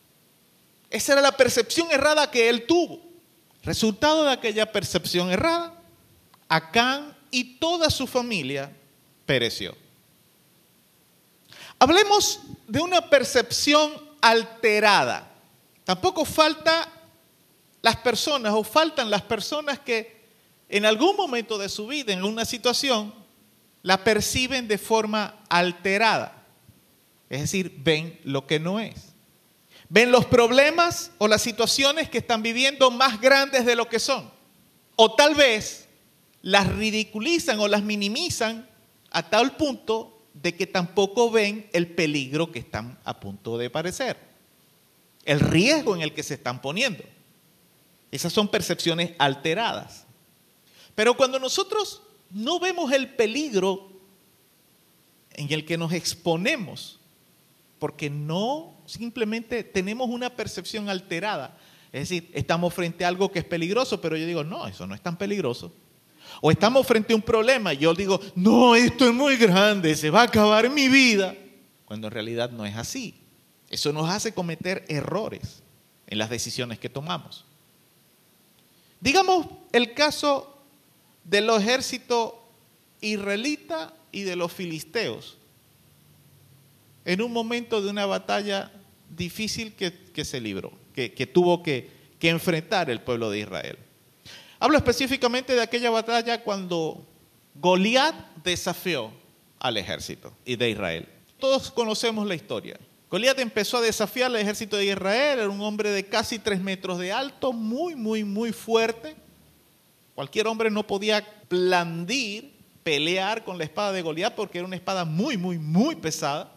Esa era la percepción errada que él tuvo. Resultado de aquella percepción errada, Acán y toda su familia pereció. Hablemos de una percepción alterada. Tampoco faltan las personas que en algún momento de su vida, en una situación, la perciben de forma alterada. Es decir, ven lo que no es. Ven los problemas o las situaciones que están viviendo más grandes de lo que son. O tal vez las ridiculizan o las minimizan a tal punto de que tampoco ven el peligro que están a punto de padecer, el riesgo en el que se están poniendo. Esas son percepciones alteradas. Pero cuando nosotros no vemos el peligro en el que nos exponemos, porque no simplemente tenemos una percepción alterada, es decir, estamos frente a algo que es peligroso, pero yo digo, no, eso no es tan peligroso. O estamos frente a un problema y yo digo, no, esto es muy grande, se va a acabar mi vida. Cuando en realidad no es así. Eso nos hace cometer errores en las decisiones que tomamos. Digamos el caso del ejército israelita y de los filisteos en un momento de una batalla difícil que se libró, que tuvo que enfrentar el pueblo de Israel. Hablo específicamente de aquella batalla cuando Goliat desafió al ejército de Israel. Todos conocemos la historia. Goliat empezó a desafiar al ejército de Israel, era un hombre de casi 3 metros de alto, muy fuerte. Cualquier hombre no podía blandir, pelear con la espada de Goliat porque era una espada muy pesada.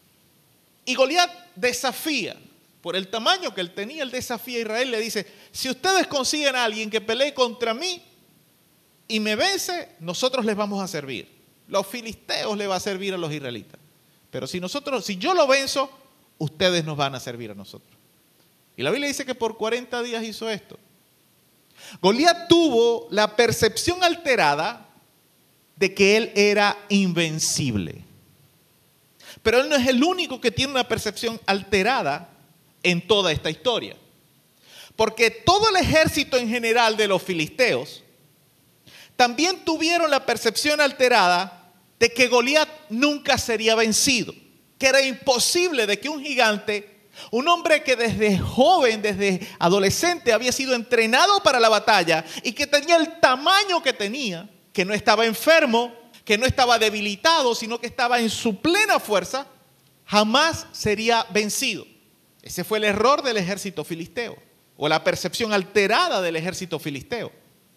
Y Goliat desafía, por el tamaño que él tenía, él desafía a Israel, le dice, si ustedes consiguen a alguien que pelee contra mí y me vence, nosotros les vamos a servir. Los filisteos le van a servir a los israelitas. Pero si yo lo venzo, ustedes nos van a servir a nosotros. Y la Biblia dice que por 40 días hizo esto. Goliat tuvo la percepción alterada de que él era invencible. Pero él no es el único que tiene una percepción alterada en toda esta historia. Porque todo el ejército en general de los filisteos también tuvieron la percepción alterada de que Goliat nunca sería vencido. Que era imposible de que un gigante, un hombre que desde joven, desde adolescente había sido entrenado para la batalla y que tenía el tamaño que tenía, que no estaba enfermo, que no estaba debilitado, sino que estaba en su plena fuerza, jamás sería vencido. Ese fue el error del ejército filisteo, o la percepción alterada del ejército filisteo.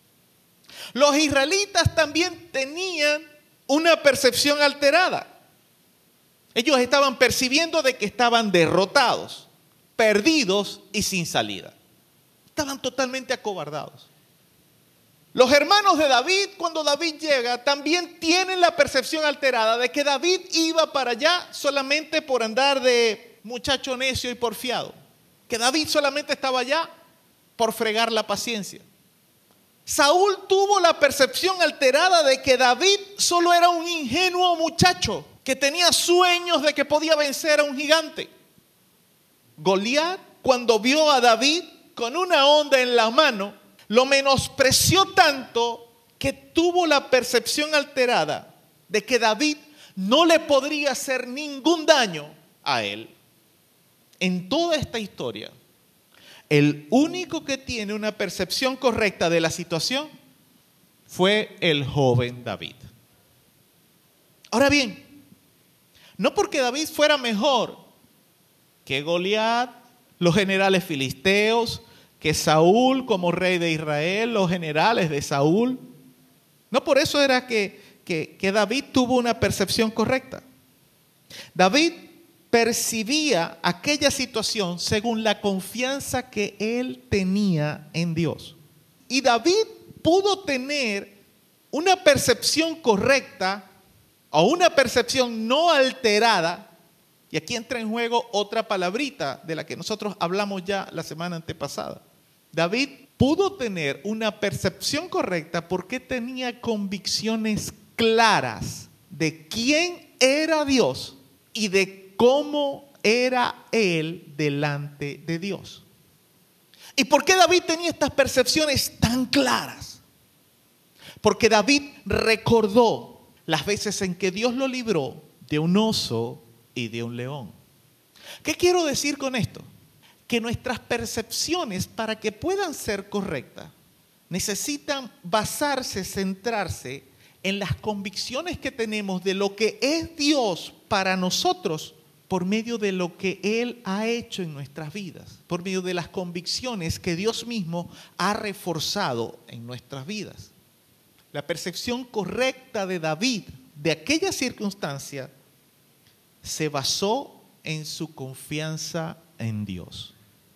Los israelitas también tenían una percepción alterada. Ellos estaban percibiendo de que estaban derrotados, perdidos y sin salida. Estaban totalmente acobardados. Los hermanos de David, cuando David llega, también tienen la percepción alterada de que David iba para allá solamente por andar de muchacho necio y porfiado. Que David solamente estaba allá por fregar la paciencia. Saúl tuvo la percepción alterada de que David solo era un ingenuo muchacho que tenía sueños de que podía vencer a un gigante. Goliat, cuando vio a David con una honda en la mano, lo menospreció tanto que tuvo la percepción alterada de que David no le podría hacer ningún daño a él. En toda esta historia, el único que tiene una percepción correcta de la situación fue el joven David. Ahora bien, no porque David fuera mejor que Goliat, los generales filisteos, que Saúl como rey de Israel, los generales de Saúl, no por eso era que David tuvo una percepción correcta. David percibía aquella situación según la confianza que él tenía en Dios. Y David pudo tener una percepción correcta o una percepción no alterada. Y aquí entra en juego otra palabrita de la que nosotros hablamos ya la semana antepasada. David pudo tener una percepción correcta porque tenía convicciones claras de quién era Dios y de cómo era él delante de Dios. ¿Y por qué David tenía estas percepciones tan claras? Porque David recordó las veces en que Dios lo libró de un oso y de un león. ¿Qué quiero decir con esto? Que nuestras percepciones, para que puedan ser correctas, necesitan basarse, centrarse en las convicciones que tenemos de lo que es Dios para nosotros por medio de lo que Él ha hecho en nuestras vidas, por medio de las convicciones que Dios mismo ha reforzado en nuestras vidas. La percepción correcta de David de aquella circunstancia se basó en su confianza en Dios.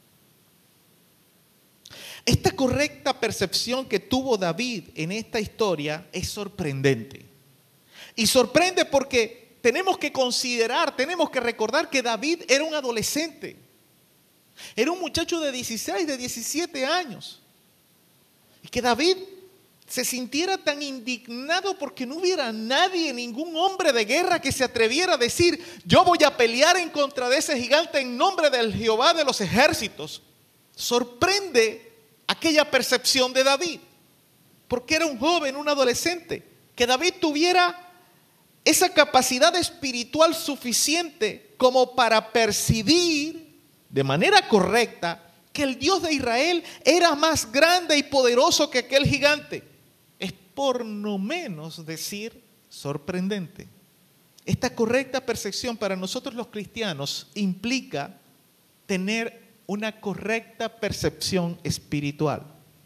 Esta correcta percepción que tuvo David en esta historia es sorprendente. Y sorprende porque tenemos que considerar, tenemos que recordar que David era un adolescente. Era un muchacho de 16, de 17 años. Y que David se sintiera tan indignado porque no hubiera nadie, ningún hombre de guerra que se atreviera a decir: yo voy a pelear en contra de ese gigante en nombre del Jehová de los ejércitos. Sorprende aquella percepción de David. porque era un joven, un adolescente. Que David tuviera esa capacidad espiritual suficiente como para percibir de manera correcta que el Dios de Israel era más grande y poderoso que aquel gigante. Es por no menos decir sorprendente. Esta correcta percepción para nosotros los cristianos implica tener una correcta percepción espiritual.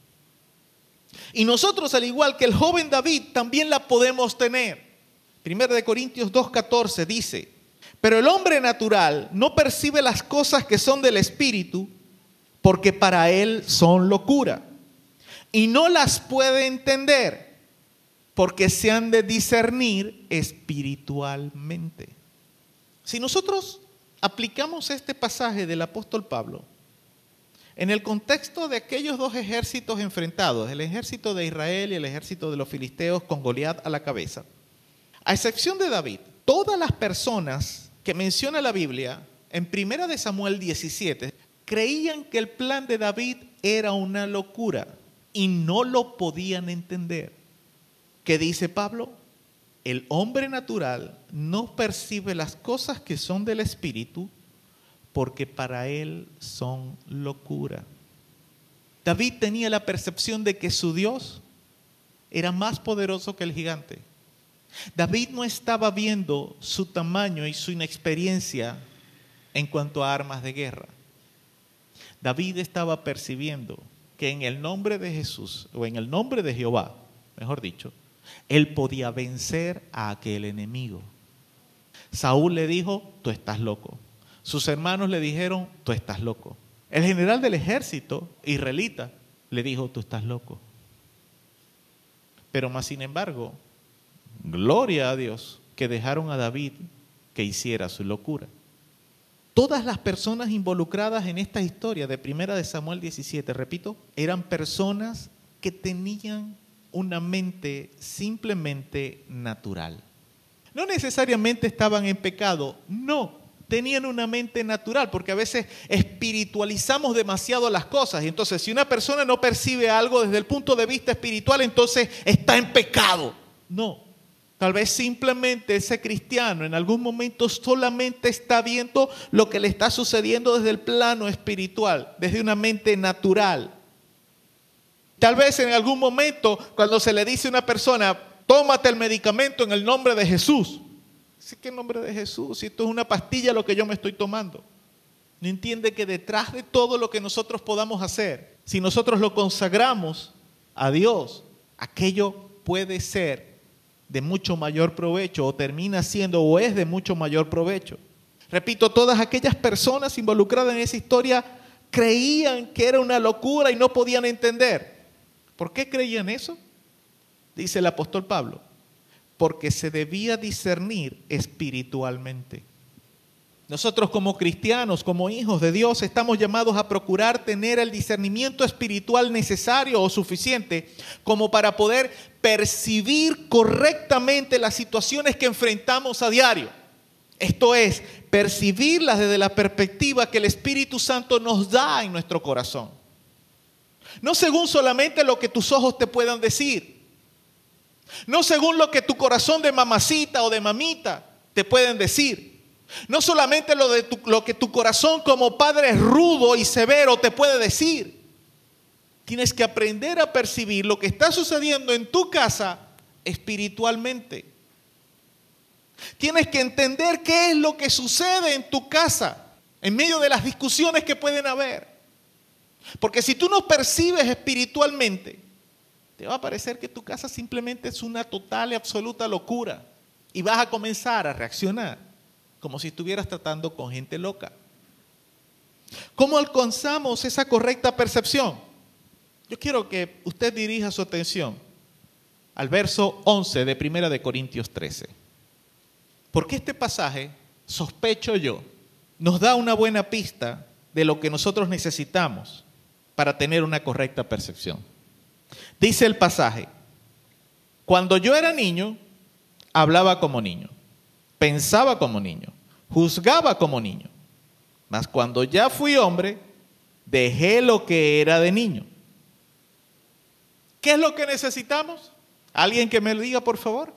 Y nosotros, al igual que el joven David, también la podemos tener. 1 Corintios 2:14 dice: pero el hombre natural no percibe las cosas que son del Espíritu, porque para él son locura, y no las puede entender, porque se han de discernir espiritualmente. Si nosotros aplicamos este pasaje del apóstol Pablo en el contexto de aquellos dos ejércitos enfrentados, el ejército de Israel y el ejército de los filisteos con Goliat a la cabeza, a excepción de David, todas las personas que menciona la Biblia en 1 Samuel 17 creían que el plan de David era una locura y no lo podían entender. ¿Qué dice Pablo? El hombre natural no percibe las cosas que son del Espíritu, porque para él son locura. David tenía la percepción de que su Dios era más poderoso que el gigante. David no estaba viendo su tamaño y su inexperiencia en cuanto a armas de guerra. David estaba percibiendo que en el nombre de Jesús, o en el nombre de Jehová, mejor dicho, él podía vencer a aquel enemigo. Saúl le dijo: tú estás loco. Sus hermanos le dijeron: tú estás loco. El general del ejército israelita le dijo: tú estás loco. Pero más sin embargo, gloria a Dios que dejaron a David que hiciera su locura. Todas las personas involucradas en esta historia de 1 Samuel 17, repito, eran personas que tenían una mente simplemente natural. No necesariamente estaban en pecado, no, tenían una mente natural, porque a veces espiritualizamos demasiado las cosas. Y entonces, si una persona no percibe algo desde el punto de vista espiritual, entonces está en pecado. No, tal vez simplemente ese cristiano en algún momento solamente está viendo lo que le está sucediendo desde el plano espiritual, desde una mente natural. Tal vez en algún momento, cuando se le dice a una persona: tómate el medicamento en el nombre de Jesús. Dice: ¿qué nombre de Jesús? Si esto es una pastilla lo que yo me estoy tomando. No entiende que detrás de todo lo que nosotros podamos hacer, si nosotros lo consagramos a Dios, aquello puede ser de mucho mayor provecho, o termina siendo, o es de mucho mayor provecho. Repito, todas aquellas personas involucradas en esa historia creían que era una locura y no podían entender. ¿Por qué creían eso? Dice el apóstol Pablo: porque se debía discernir espiritualmente. Nosotros como cristianos, como hijos de Dios, estamos llamados a procurar tener el discernimiento espiritual necesario o suficiente como para poder percibir correctamente las situaciones que enfrentamos a diario. Esto es, percibirlas desde la perspectiva que el Espíritu Santo nos da en nuestro corazón. No según solamente lo que tus ojos te puedan decir. No según lo que tu corazón de mamacita o de mamita te pueden decir. No solamente lo que tu corazón como padre rudo y severo te puede decir. Tienes que aprender a percibir lo que está sucediendo en tu casa espiritualmente. Tienes que entender qué es lo que sucede en tu casa en medio de las discusiones que pueden haber. Porque si tú no percibes espiritualmente, te va a parecer que tu casa simplemente es una total y absoluta locura. Y vas a comenzar a reaccionar como si estuvieras tratando con gente loca. ¿Cómo alcanzamos esa correcta percepción? Yo quiero que usted dirija su atención al verso 11 de 1 Corintios 13. Porque este pasaje, sospecho yo, nos da una buena pista de lo que nosotros necesitamos para tener una correcta percepción. Dice el pasaje: cuando yo era niño, hablaba como niño, pensaba como niño, juzgaba como niño. Mas cuando ya fui hombre, dejé lo que era de niño. ¿Qué es lo que necesitamos? ¿Alguien que me lo diga, por favor?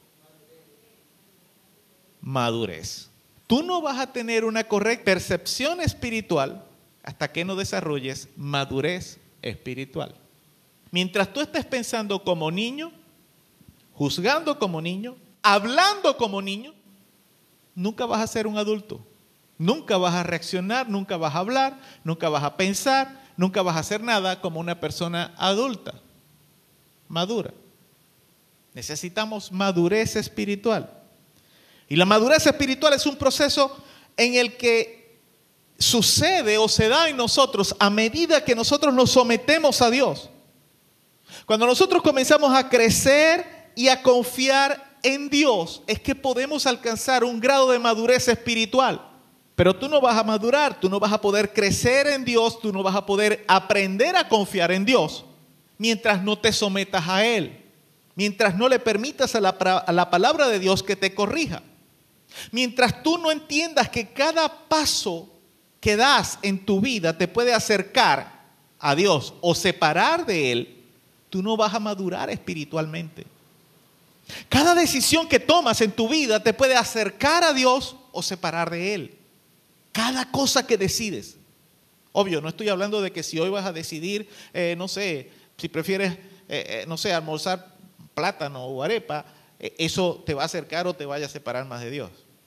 Madurez. Tú no vas a tener una correcta percepción espiritual hasta que no desarrolles madurez espiritual. Mientras tú estés pensando como niño, juzgando como niño, hablando como niño, nunca vas a ser un adulto. Nunca vas a reaccionar, nunca vas a hablar, nunca vas a pensar, nunca vas a hacer nada como una persona adulta, madura. Necesitamos madurez espiritual. Y la madurez espiritual es un proceso en el que sucede o se da en nosotros a medida que nosotros nos sometemos a Dios. Cuando nosotros comenzamos a crecer y a confiar en Dios, es que podemos alcanzar un grado de madurez espiritual. Pero tú no vas a madurar, tú no vas a poder crecer en Dios, tú no vas a poder aprender a confiar en Dios mientras no te sometas a Él, mientras no le permitas a la palabra de Dios que te corrija. Mientras tú no entiendas que cada paso que das en tu vida te puede acercar a Dios o separar de Él, tú no vas a madurar espiritualmente. Cada decisión que tomas en tu vida te puede acercar a Dios o separar de Él. Cada cosa que decides. Obvio, no estoy hablando de que si hoy vas a decidir, no sé, si prefieres, no sé, almorzar plátano o arepa, eso te va a acercar o te vaya a separar más de Dios.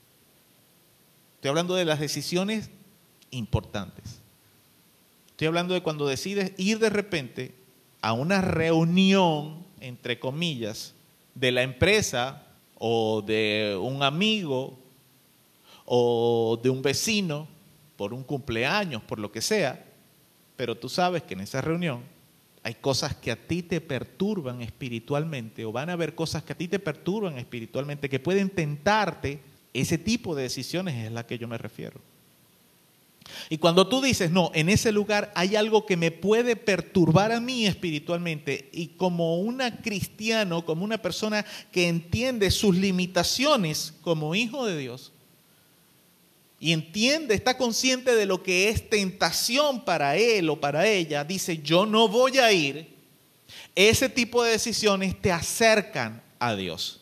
Estoy hablando de las decisiones importantes. Estoy hablando de cuando decides ir de repente a una reunión, entre comillas, de la empresa o de un amigo o de un vecino por un cumpleaños, por lo que sea, pero tú sabes que en esa reunión hay cosas que a ti te perturban espiritualmente o van a haber cosas que a ti te perturban espiritualmente que pueden tentarte. Ese tipo de decisiones es a la que yo me refiero. Y cuando tú dices, no, en ese lugar hay algo que me puede perturbar a mí espiritualmente, y como una cristiano, como una persona que entiende sus limitaciones como hijo de Dios, y entiende, está consciente de lo que es tentación para él o para ella, dice, yo no voy a ir. Ese tipo de decisiones te acercan a Dios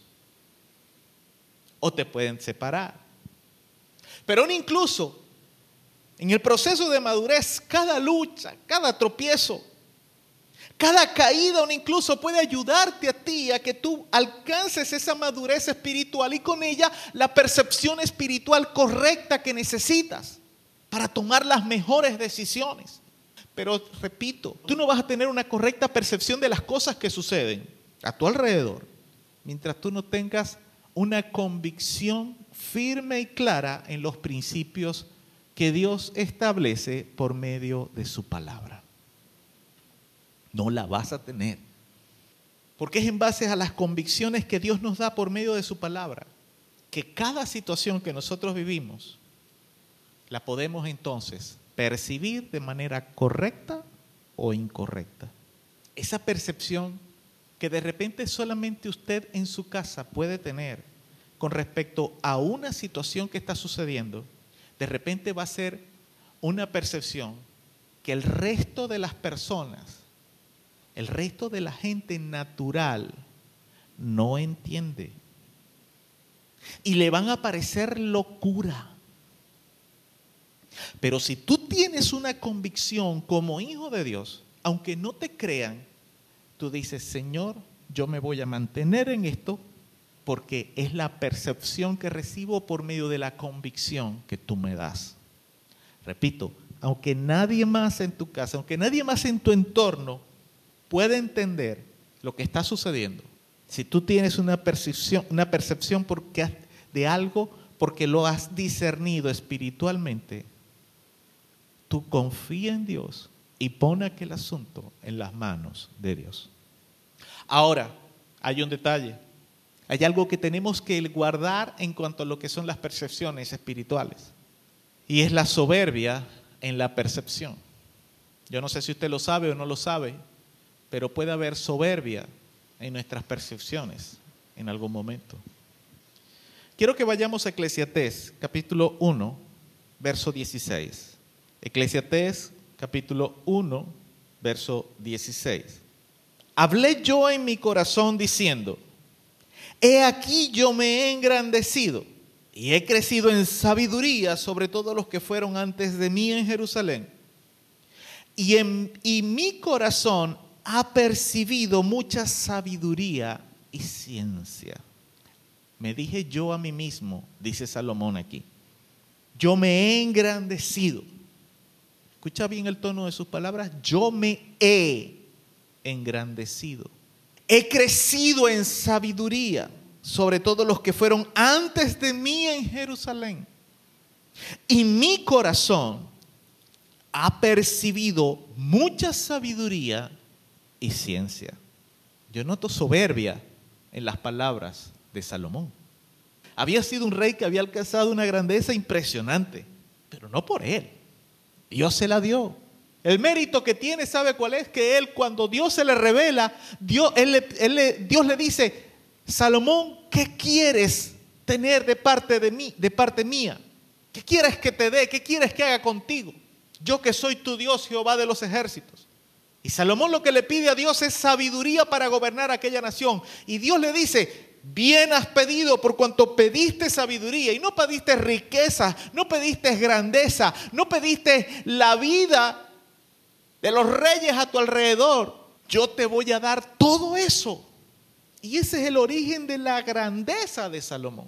o te pueden separar. Pero aún incluso en el proceso de madurez, cada lucha, cada tropiezo, cada caída aún incluso puede ayudarte a ti a que tú alcances esa madurez espiritual y con ella la percepción espiritual correcta que necesitas para tomar las mejores decisiones. Pero repito, tú no vas a tener una correcta percepción de las cosas que suceden a tu alrededor mientras tú no tengas una convicción firme y clara en los principios que Dios establece por medio de su palabra. No la vas a tener, porque es en base a las convicciones que Dios nos da por medio de su palabra, que cada situación que nosotros vivimos, la podemos entonces percibir de manera correcta o incorrecta. Esa percepción que de repente solamente usted en su casa puede tener con respecto a una situación que está sucediendo, de repente va a ser una percepción que el resto de las personas, el resto de la gente natural no entiende. Y le van a parecer locura. Pero si tú tienes una convicción como hijo de Dios, aunque no te crean, tú dices, Señor, yo me voy a mantener en esto porque es la percepción que recibo por medio de la convicción que tú me das. Repito, aunque nadie más en tu casa, aunque nadie más en tu entorno puede entender lo que está sucediendo, si tú tienes una percepción de algo porque lo has discernido espiritualmente, tú confía en Dios y pon aquel asunto en las manos de Dios. Ahora, hay un detalle. Hay algo que tenemos que guardar en cuanto a lo que son las percepciones espirituales. Y es la soberbia en la percepción. Yo no sé si usted lo sabe o no lo sabe, pero puede haber soberbia en nuestras percepciones en algún momento. Quiero que vayamos a Eclesiastés, capítulo 1, verso 16. Eclesiastés, capítulo 1, verso 16. hablé yo en mi corazón diciendo, he aquí yo me he engrandecido y he crecido en sabiduría sobre todos los que fueron antes de mí en Jerusalén. Y mi corazón ha percibido mucha sabiduría y ciencia. Me dije yo a mí mismo, dice Salomón aquí, yo me he engrandecido. Escucha bien el tono de sus palabras, yo me he engrandecido. He crecido en sabiduría sobre todos los que fueron antes de mí en Jerusalén. Y mi corazón ha percibido mucha sabiduría y ciencia. Yo noto soberbia en las palabras de Salomón. Había sido un rey que había alcanzado una grandeza impresionante, pero no por él. Dios se la dio. El mérito que tiene, ¿sabe cuál es? Que él, cuando Dios se le revela, Dios le dice, Salomón, ¿qué quieres tener de parte de mí, de parte mía? ¿Qué quieres que te dé? ¿Qué quieres que haga contigo? Yo que soy tu Dios, Jehová de los ejércitos. Y Salomón lo que le pide a Dios es sabiduría para gobernar aquella nación. Y Dios le dice, bien has pedido por cuanto pediste sabiduría. Y no pediste riqueza, no pediste grandeza, no pediste la vida de los reyes a tu alrededor. Yo te voy a dar todo eso. Y ese es el origen de la grandeza de Salomón.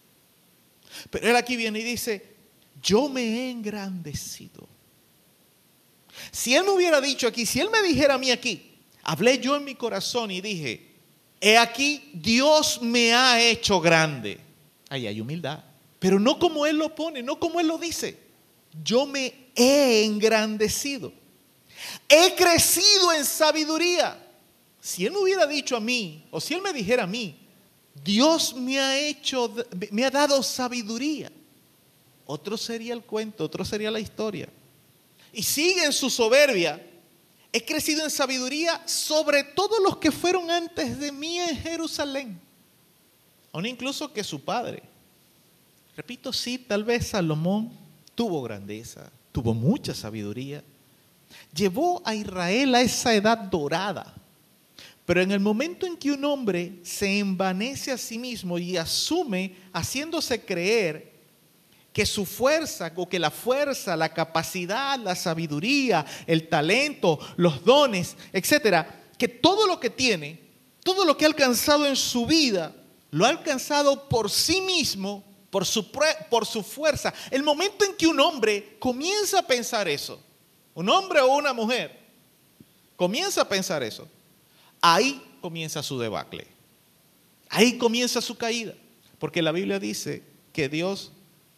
Pero él aquí viene y dice, yo me he engrandecido. Si él me hubiera dicho aquí, si él me dijera a mí aquí, hablé yo en mi corazón y dije, he aquí, Dios me ha hecho grande. Ahí hay humildad. Pero no como él lo pone, no como él lo dice. Yo me he engrandecido. He crecido en sabiduría. Si él me hubiera dicho a mí, o si él me dijera a mí, Dios me ha dado sabiduría. Otro sería el cuento, otro sería la historia. Y sigue en su soberbia. He crecido en sabiduría sobre todos los que fueron antes de mí en Jerusalén. Aún incluso que su padre. Repito, sí, tal vez Salomón tuvo grandeza, tuvo mucha sabiduría. Llevó a Israel a esa edad dorada. Pero en el momento en que un hombre se envanece a sí mismo y asume, haciéndose creer que su fuerza, o que la fuerza, la capacidad, la sabiduría, el talento, los dones, etcétera, que todo lo que tiene, todo lo que ha alcanzado en su vida, lo ha alcanzado por sí mismo, por su fuerza. El momento en que un hombre comienza a pensar eso, un hombre o una mujer, comienza a pensar eso, ahí comienza su debacle. Ahí comienza su caída. Porque la Biblia dice que Dios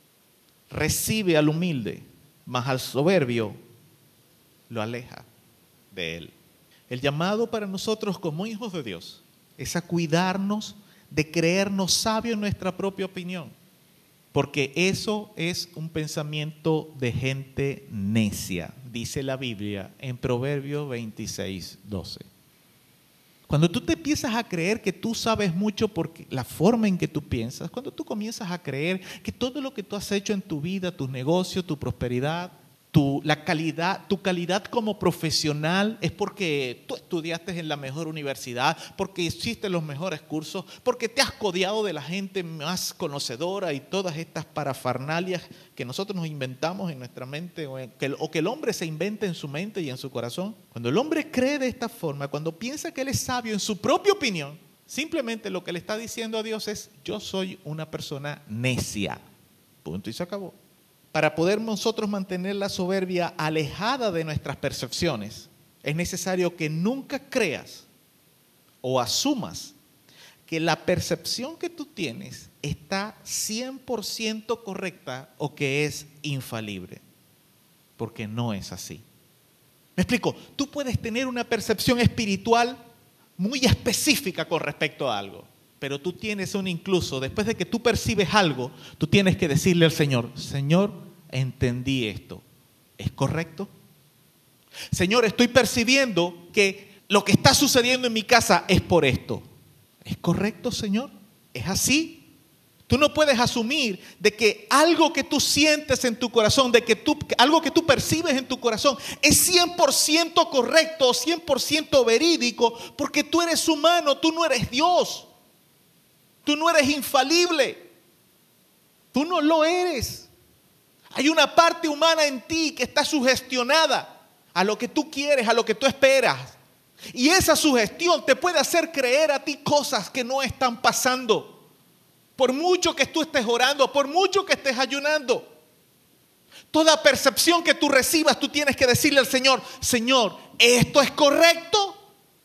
recibe al humilde, mas al soberbio lo aleja de él. El llamado para nosotros como hijos de Dios es a cuidarnos de creernos sabios en nuestra propia opinión. Porque eso es un pensamiento de gente necia, dice la Biblia en Proverbios 26:12. Cuando tú te empiezas a creer que tú sabes mucho por la forma en que tú piensas, cuando tú comienzas a creer que todo lo que tú has hecho en tu vida, tus negocios, tu prosperidad, tu calidad como profesional es porque tú estudiaste en la mejor universidad, porque hiciste los mejores cursos, porque te has codeado de la gente más conocedora y todas estas parafernalias que nosotros nos inventamos en nuestra mente o que el hombre se inventa en su mente y en su corazón. Cuando el hombre cree de esta forma, cuando piensa que él es sabio en su propia opinión, simplemente lo que le está diciendo a Dios es: yo soy una persona necia. Punto y se acabó. Para poder nosotros mantener la soberbia alejada de nuestras percepciones, es necesario que nunca creas o asumas que la percepción que tú tienes está 100% correcta o que es infalible, porque no es así. Me explico, tú puedes tener una percepción espiritual muy específica con respecto a algo, pero tú tienes incluso, después de que tú percibes algo, tú tienes que decirle al Señor: Señor, entendí esto, ¿es correcto? Señor, estoy percibiendo que lo que está sucediendo en mi casa es por esto. ¿Es correcto, Señor? ¿Es así? Tú no puedes asumir de que algo que tú sientes en tu corazón, algo que tú percibes en tu corazón es 100% correcto o 100% verídico, porque tú eres humano, tú no eres Dios. Tú no eres infalible. Tú no lo eres. Hay una parte humana en ti que está sugestionada a lo que tú quieres, a lo que tú esperas. Y esa sugestión te puede hacer creer a ti cosas que no están pasando. Por mucho que tú estés orando, por mucho que estés ayunando. Toda percepción que tú recibas, tú tienes que decirle al Señor, Señor, ¿esto es correcto?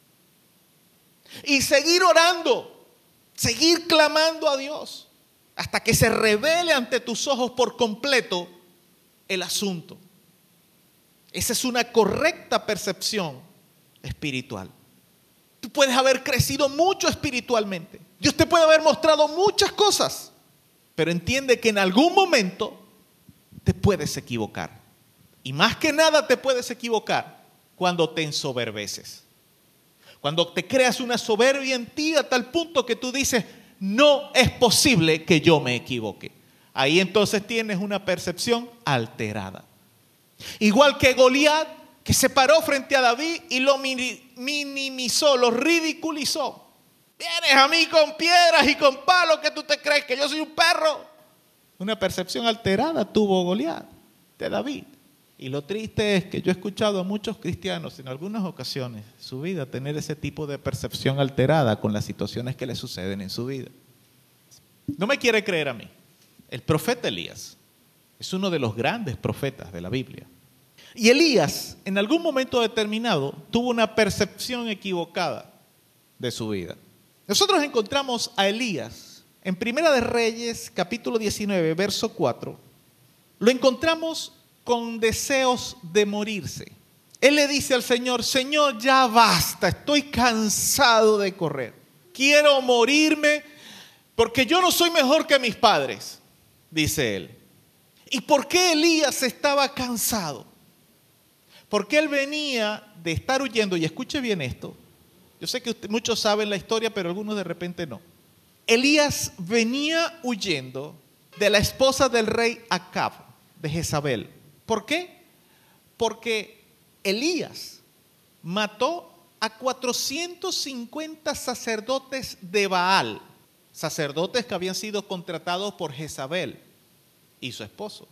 Y seguir orando, seguir clamando a Dios, hasta que se revele ante tus ojos por completo el asunto. Esa es una correcta percepción espiritual. Tú puedes haber crecido mucho espiritualmente. Dios te puede haber mostrado muchas cosas, pero entiende que en algún momento te puedes equivocar. Y más que nada te puedes equivocar cuando te ensoberbeces. Cuando te creas una soberbia en ti a tal punto que tú dices, no es posible que yo me equivoque. Ahí entonces tienes una percepción alterada. Igual que Goliat, que se paró frente a David y lo minimizó, lo ridiculizó. Vienes a mí con piedras y con palos, que tú te crees que yo soy un perro. Una percepción alterada tuvo Goliat de David. Y lo triste es que yo he escuchado a muchos cristianos en algunas ocasiones de su vida tener ese tipo de percepción alterada con las situaciones que le suceden en su vida. No me quiere creer a mí. El profeta Elías es uno de los grandes profetas de la Biblia. Y Elías, en algún momento determinado, tuvo una percepción equivocada de su vida. Nosotros encontramos a Elías en Primera de Reyes, capítulo 19, verso 4. Lo encontramos con deseos de morirse. Él le dice al Señor, Señor, ya basta, estoy cansado de correr. Quiero morirme porque yo no soy mejor que mis padres, dice él. ¿Y por qué Elías estaba cansado? Porque él venía de estar huyendo, y escuche bien esto. Yo sé que muchos saben la historia, pero algunos de repente no. Elías venía huyendo de la esposa del rey Acab, de Jezabel. ¿Por qué? Porque Elías mató a 450 sacerdotes de Baal, sacerdotes que habían sido contratados por Jezabel y su esposo.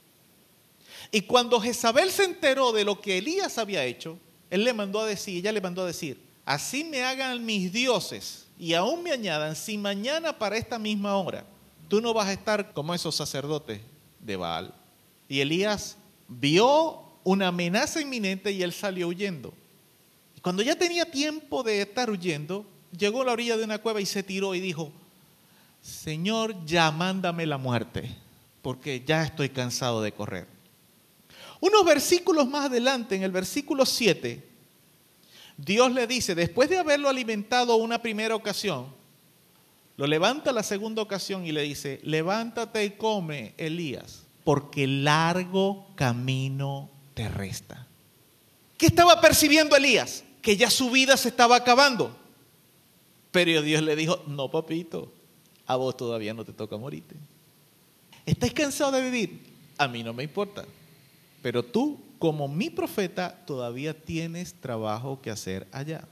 Y cuando Jezabel se enteró de lo que Elías había hecho, ella le mandó a decir, así me hagan mis dioses y aún me añadan, si mañana para esta misma hora tú no vas a estar como esos sacerdotes de Baal. Y Elías vio una amenaza inminente y él salió huyendo. Y cuando ya tenía tiempo de estar huyendo, llegó a la orilla de una cueva y se tiró y dijo, Señor, ya mándame la muerte, porque ya estoy cansado de correr. Unos versículos más adelante, en el versículo 7, Dios le dice, después de haberlo alimentado una primera ocasión, lo levanta la segunda ocasión y le dice, levántate y come, Elías, porque largo camino te resta. ¿Qué estaba percibiendo Elías? Que ya su vida se estaba acabando. Pero Dios le dijo, no, papito, a vos todavía no te toca morirte. ¿Estás cansado de vivir? A mí no me importa. Pero tú, como mi profeta, todavía tienes trabajo que hacer allá.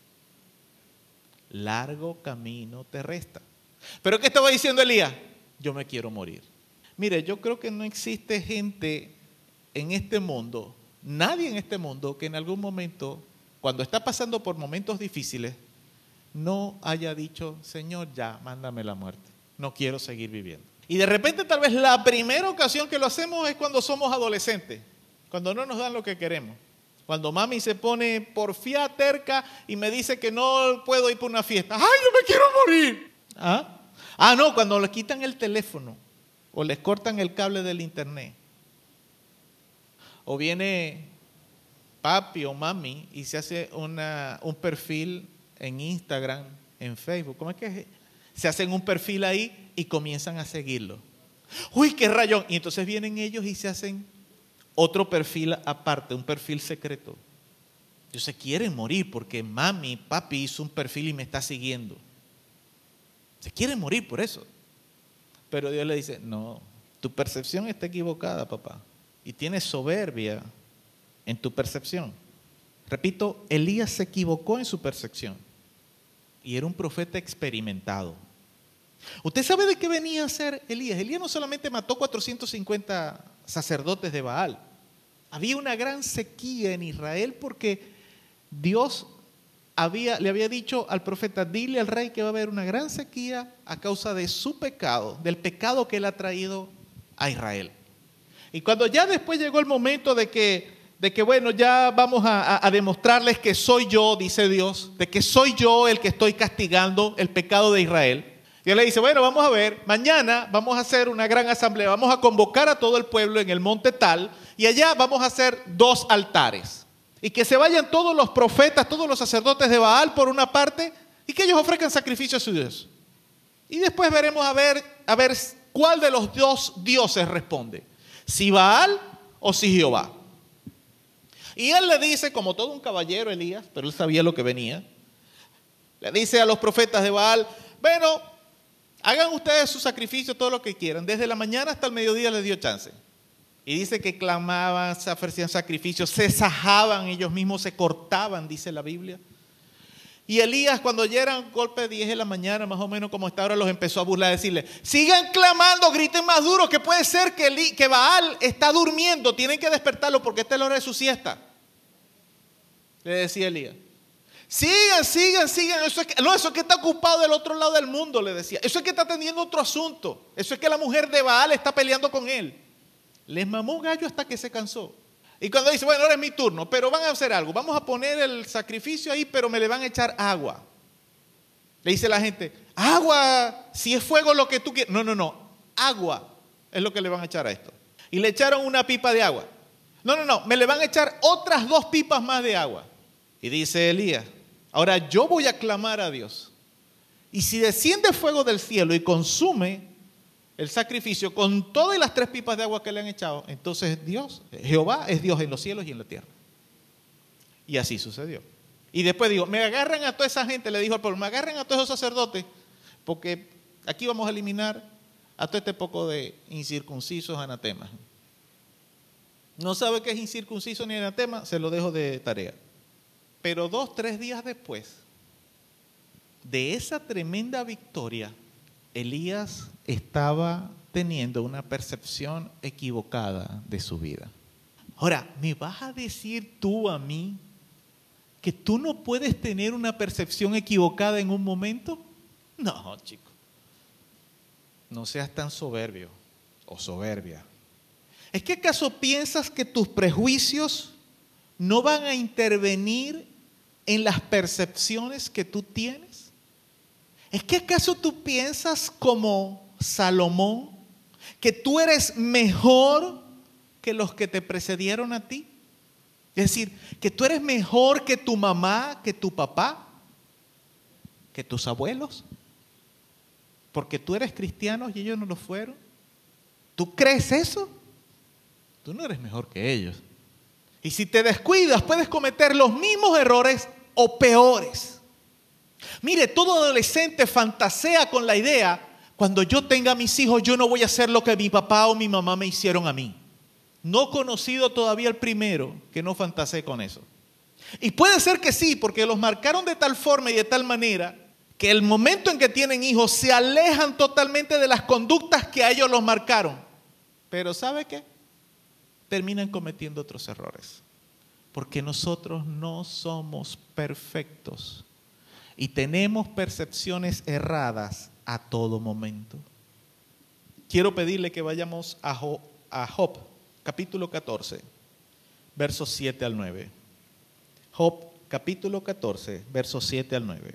Largo camino te resta. ¿Pero qué estaba diciendo Elías? Yo me quiero morir. Mire, yo creo que no existe gente en este mundo, nadie en este mundo que en algún momento, cuando está pasando por momentos difíciles, no haya dicho, Señor, ya, mándame la muerte. No quiero seguir viviendo. Y de repente tal vez la primera ocasión que lo hacemos es cuando somos adolescentes, cuando no nos dan lo que queremos. Cuando mami se pone porfía terca y me dice que no puedo ir por una fiesta. ¡Ay, yo me quiero morir! No, cuando le quitan el teléfono o les cortan el cable del internet. O viene papi o mami y se hace un perfil en Instagram, en Facebook. ¿Cómo es que se hacen un perfil ahí y comienzan a seguirlo? ¡Uy, qué rayón! Y entonces vienen ellos y se hacen otro perfil aparte, un perfil secreto. Ellos se quieren morir porque mami, papi hizo un perfil y me está siguiendo. Se quieren morir por eso. Pero Dios le dice, no, tu percepción está equivocada, papá. Y tienes soberbia en tu percepción. Repito, Elías se equivocó en su percepción. Y era un profeta experimentado. ¿Usted sabe de qué venía a ser Elías? Elías no solamente mató 450 sacerdotes de Baal. Había una gran sequía en Israel porque Dios le había dicho al profeta, dile al rey que va a haber una gran sequía a causa de su pecado, del pecado que él ha traído a Israel. Y cuando ya después llegó el momento de que bueno, ya vamos a demostrarles que soy yo, dice Dios, de que soy yo el que estoy castigando el pecado de Israel. Y él le dice, bueno, vamos a ver, mañana vamos a hacer una gran asamblea, vamos a convocar a todo el pueblo en el monte tal, y allá vamos a hacer 2 altares. Y que se vayan todos los profetas, todos los sacerdotes de Baal por una parte, y que ellos ofrezcan sacrificio a su Dios. Y después veremos a ver cuál de los 2 dioses responde, si Baal o si Jehová. Y él le dice, como todo un caballero Elías, pero él sabía lo que venía, le dice a los profetas de Baal, bueno, hagan ustedes su sacrificio, todo lo que quieran. Desde la mañana hasta el mediodía les dio chance. Y dice que clamaban, se ofrecían sacrificios, se sajaban ellos mismos, se cortaban, dice la Biblia. Y Elías, cuando ya eran golpe de 10 de la mañana, más o menos como está ahora, los empezó a burlar, a decirle, sigan clamando, griten más duro, que puede ser que Baal está durmiendo, tienen que despertarlo porque esta es la hora de su siesta. Le decía Elías. Sigan, eso es que está ocupado del otro lado del mundo, le decía. Eso es que está teniendo otro asunto. Eso es que la mujer de Baal está peleando con él. Les mamó gallo hasta que se cansó. Y cuando dice, bueno, ahora es mi turno, pero van a hacer algo. Vamos a poner el sacrificio ahí, pero me le van a echar agua. Le dice la gente, agua, si es fuego lo que tú quieres. No, agua es lo que le van a echar a esto. Y le echaron una pipa de agua. No, me le van a echar otras 2 pipas más de agua. Y dice Elías, ahora yo voy a clamar a Dios. Y si desciende fuego del cielo y consume el sacrificio con todas las 3 pipas de agua que le han echado, entonces Jehová es Dios en los cielos y en la tierra. Y así sucedió. Y después dijo, me agarran a toda esa gente, le dijo al pueblo, me agarran a todos esos sacerdotes, porque aquí vamos a eliminar a todo este poco de incircuncisos anatemas. ¿No sabe qué es incircunciso ni anatema? Se lo dejo de tarea. Pero 2-3 días después de esa tremenda victoria, Elías estaba teniendo una percepción equivocada de su vida. Ahora, ¿me vas a decir tú a mí que tú no puedes tener una percepción equivocada en un momento? No, chico. No seas tan soberbio o soberbia. ¿Es que acaso piensas que tus prejuicios no van a intervenir en las percepciones que tú tienes? ¿Es que acaso tú piensas como Salomón que tú eres mejor que los que te precedieron a ti? Es decir, que tú eres mejor que tu mamá, que tu papá, que tus abuelos, porque tú eres cristiano y ellos no lo fueron. ¿Tú crees eso? Tú no eres mejor que ellos. Y si te descuidas, puedes cometer los mismos errores o peores. Mire, todo adolescente fantasea con la idea, cuando yo tenga mis hijos, yo no voy a hacer lo que mi papá o mi mamá me hicieron a mí. No he conocido todavía el primero que no fantasee con eso. Y puede ser que sí, porque los marcaron de tal forma y de tal manera que el momento en que tienen hijos se alejan totalmente de las conductas que a ellos los marcaron. Pero ¿sabe qué? Terminan cometiendo otros errores. Porque nosotros no somos perfectos y tenemos percepciones erradas a todo momento. Quiero pedirle que vayamos a Job, capítulo 14, versos 7 al 9. Job, capítulo 14, versos 7 al 9.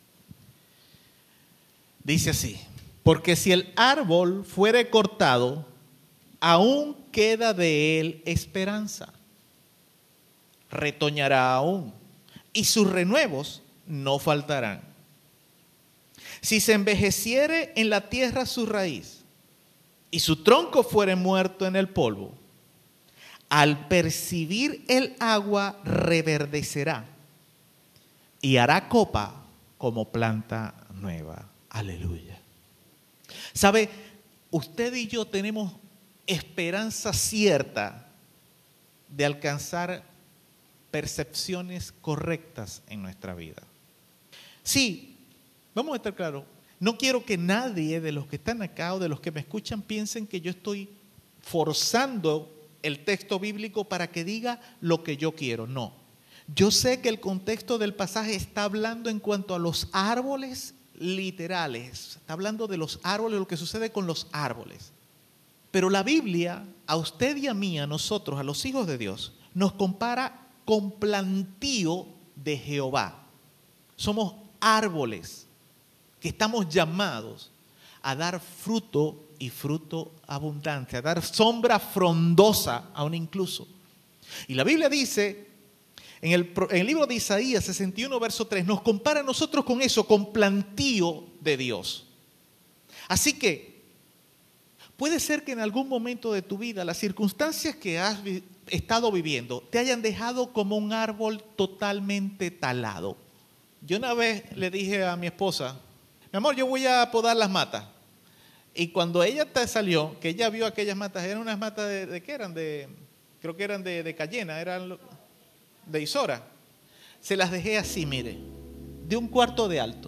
Dice así: porque si el árbol fuere cortado, aún queda de él esperanza. Retoñará aún, y sus renuevos no faltarán. Si se envejeciere en la tierra su raíz, y su tronco fuere muerto en el polvo, al percibir el agua reverdecerá, y hará copa como planta nueva. Aleluya. ¿Sabe? usted y yo tenemos esperanza cierta de alcanzar percepciones correctas en nuestra vida. Sí, vamos a estar claros, no quiero que nadie de los que están acá o de los que me escuchan piensen que yo estoy forzando el texto bíblico para que diga lo que yo quiero. No, yo sé que el contexto del pasaje está hablando en cuanto a los árboles literales, está hablando de los árboles, lo que sucede con los árboles. Pero la Biblia, a usted y a mí, a nosotros, a los hijos de Dios, nos compara con plantío de Jehová. Somos árboles que estamos llamados a dar fruto y fruto abundante, a dar sombra frondosa aún incluso. Y la Biblia dice, en el libro de Isaías 61, verso 3, nos compara a nosotros con eso, con plantío de Dios. Así que puede ser que en algún momento de tu vida las circunstancias que has estado viviendo te hayan dejado como un árbol totalmente talado. Yo una vez le dije a mi esposa, mi amor, yo voy a podar las matas. Y cuando ella salió, que ella vio aquellas matas, eran unas matas ¿de qué eran? Creo que eran de cayena, eran de isora. Se las dejé así, mire, de 1/4 de alto.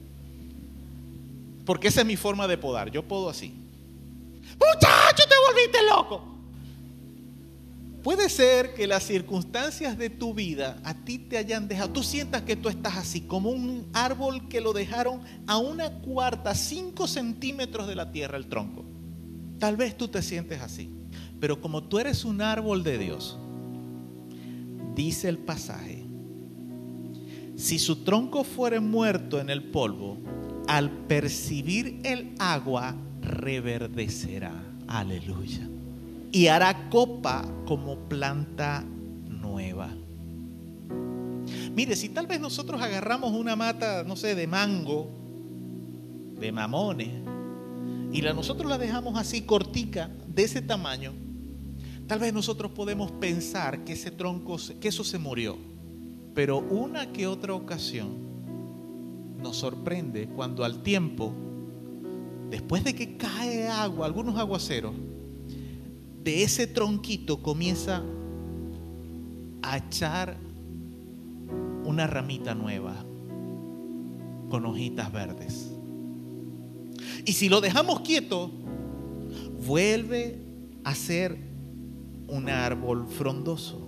Porque esa es mi forma de podar, yo podo así. ¡Muchacho, te volviste loco! Puede ser que las circunstancias de tu vida a ti te hayan dejado, tú sientas que tú estás así, como un árbol que lo dejaron a 1/4, 5 centímetros de la tierra el tronco. Tal vez tú te sientes así, pero como tú eres un árbol de Dios, dice el pasaje, si su tronco fuere muerto en el polvo, al percibir el agua, reverdecerá. Aleluya. Y hará copa como planta nueva. Mire, si tal vez nosotros agarramos una mata, no sé, de mango, de mamones, y nosotros la dejamos así cortica, de ese tamaño, tal vez nosotros podemos pensar que ese tronco, que eso se murió. Pero una que otra ocasión nos sorprende cuando al tiempo, después de que cae agua, algunos aguaceros, de ese tronquito comienza a echar una ramita nueva con hojitas verdes. Y si lo dejamos quieto, vuelve a ser un árbol frondoso.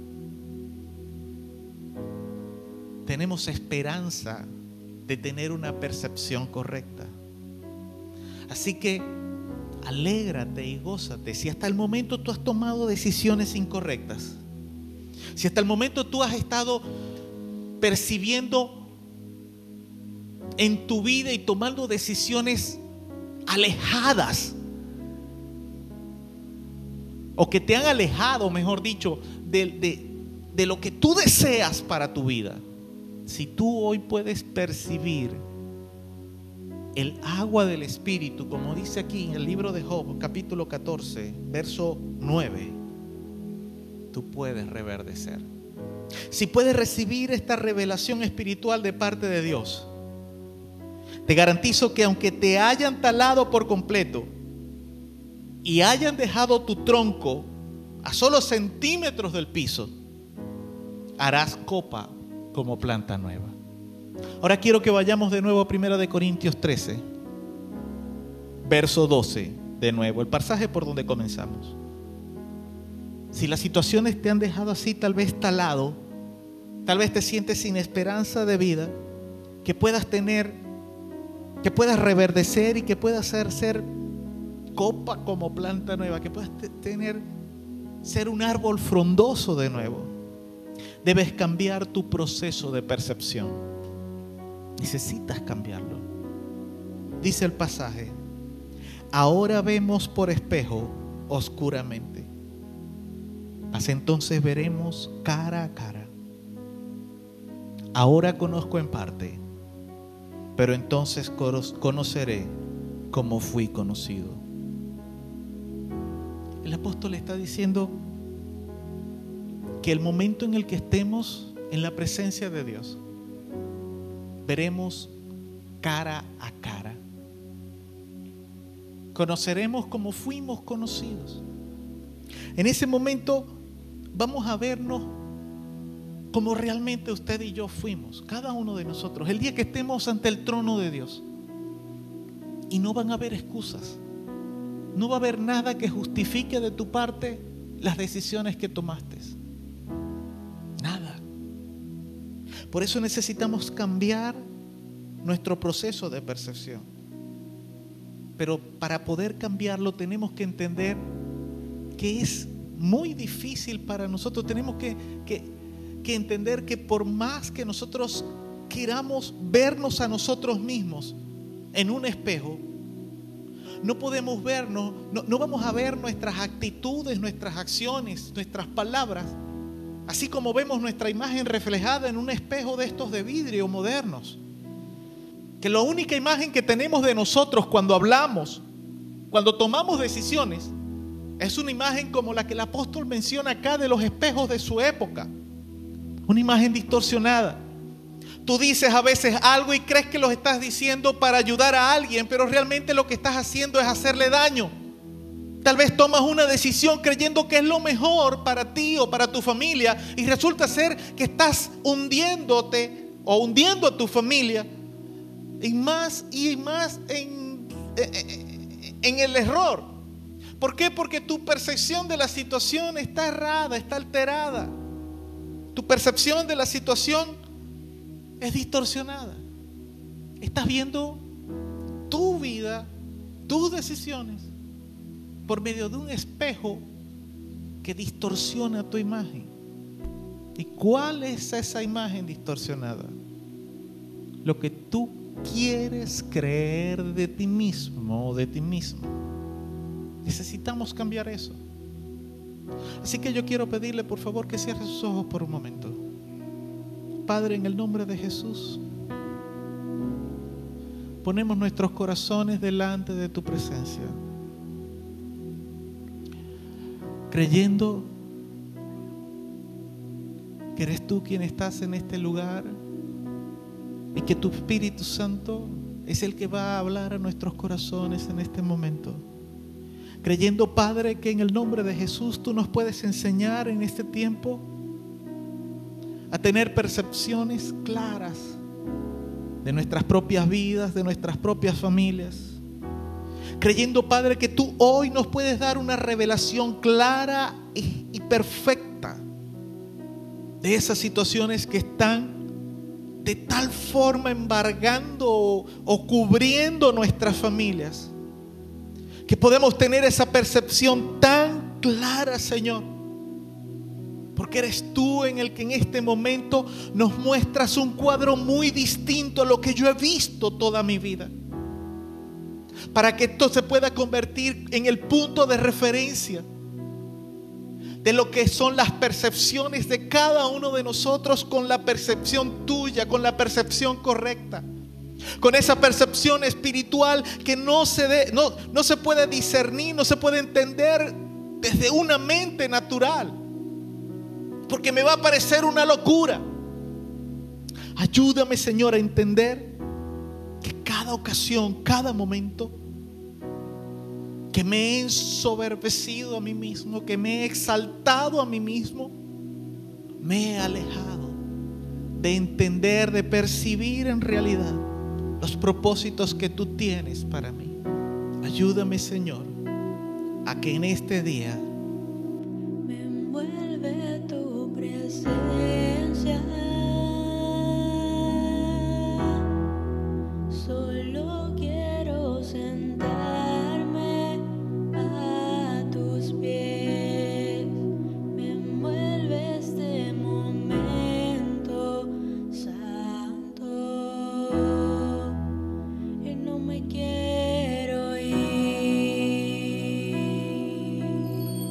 Tenemos esperanza de tener una percepción correcta. Así que alégrate y gózate. Si hasta el momento tú has tomado decisiones incorrectas, si hasta el momento tú has estado percibiendo en tu vida y tomando decisiones alejadas, o que te han alejado, mejor dicho, de lo que tú deseas para tu vida, si tú hoy puedes percibir el agua del Espíritu, como dice aquí en el libro de Job, capítulo 14, verso 9, tú puedes reverdecer. Si puedes recibir esta revelación espiritual de parte de Dios, te garantizo que aunque te hayan talado por completo y hayan dejado tu tronco a solo centímetros del piso, harás copa como planta nueva. Ahora quiero que vayamos de nuevo a 1 Corintios 13, verso 12, de nuevo, el pasaje por donde comenzamos. Si las situaciones te han dejado así, tal vez talado, tal vez te sientes sin esperanza de vida, que puedas reverdecer y que puedas ser copa como planta nueva, que puedas ser un árbol frondoso de nuevo. Debes cambiar tu proceso de percepción. Necesitas cambiarlo. Dice el pasaje, ahora vemos por espejo oscuramente, mas entonces veremos cara a cara. Ahora conozco en parte, pero entonces conoceré como fui conocido. El apóstol está diciendo que el momento en el que estemos en la presencia de Dios, veremos cara a cara. Conoceremos como fuimos conocidos. En ese momento vamos a vernos como realmente usted y yo fuimos, cada uno de nosotros, el día que estemos ante el trono de Dios. Y no van a haber excusas. No va a haber nada que justifique de tu parte las decisiones que tomaste. Nada. Por eso necesitamos cambiar nuestro proceso de percepción. Pero para poder cambiarlo tenemos que entender que es muy difícil para nosotros. Tenemos que entender que por más que nosotros queramos vernos a nosotros mismos en un espejo, no podemos vernos, no vamos a ver nuestras actitudes, nuestras acciones, nuestras palabras, así como vemos nuestra imagen reflejada en un espejo de estos de vidrio modernos. Que la única imagen que tenemos de nosotros cuando hablamos, cuando tomamos decisiones, es una imagen como la que el apóstol menciona acá de los espejos de su época. Una imagen distorsionada. Tú dices a veces algo y crees que lo estás diciendo para ayudar a alguien, pero realmente lo que estás haciendo es hacerle daño. Tal vez tomas una decisión creyendo que es lo mejor para ti o para tu familia y resulta ser que estás hundiéndote o hundiendo a tu familia y más en el error. ¿Por qué? Porque tu percepción de la situación está errada, está alterada. Tu percepción de la situación es distorsionada. Estás viendo tu vida, tus decisiones por medio de un espejo que distorsiona tu imagen. ¿Y cuál es esa imagen distorsionada? Lo que tú quieres creer de ti mismo o de ti mismo. Necesitamos cambiar eso. Así que yo quiero pedirle por favor que cierre sus ojos por un momento. Padre, en el nombre de Jesús, ponemos nuestros corazones delante de tu presencia, creyendo que eres tú quien estás en este lugar y que tu Espíritu Santo es el que va a hablar a nuestros corazones en este momento. Creyendo, Padre, que en el nombre de Jesús tú nos puedes enseñar en este tiempo a tener percepciones claras de nuestras propias vidas, de nuestras propias familias. Creyendo, Padre, que tú hoy nos puedes dar una revelación clara y perfecta de esas situaciones que están de tal forma embargando o cubriendo nuestras familias, que podemos tener esa percepción tan clara, Señor, porque eres tú en el que en este momento nos muestras un cuadro muy distinto a lo que yo he visto toda mi vida, para que esto se pueda convertir en el punto de referencia de lo que son las percepciones de cada uno de nosotros, con la percepción tuya, con la percepción correcta, con esa percepción espiritual que no se puede discernir, no se puede entender desde una mente natural, porque me va a parecer una locura. Ayúdame, Señor, a entender que cada ocasión, cada momento que me he ensoberbecido a mí mismo, que me he exaltado a mí mismo, me he alejado de entender, de percibir en realidad los propósitos que tú tienes para mí. Ayúdame, Señor, a que en este día Me envuelve tu presencia. Solo quiero sentarme a tus pies. Me envuelve este momento santo y no me quiero ir.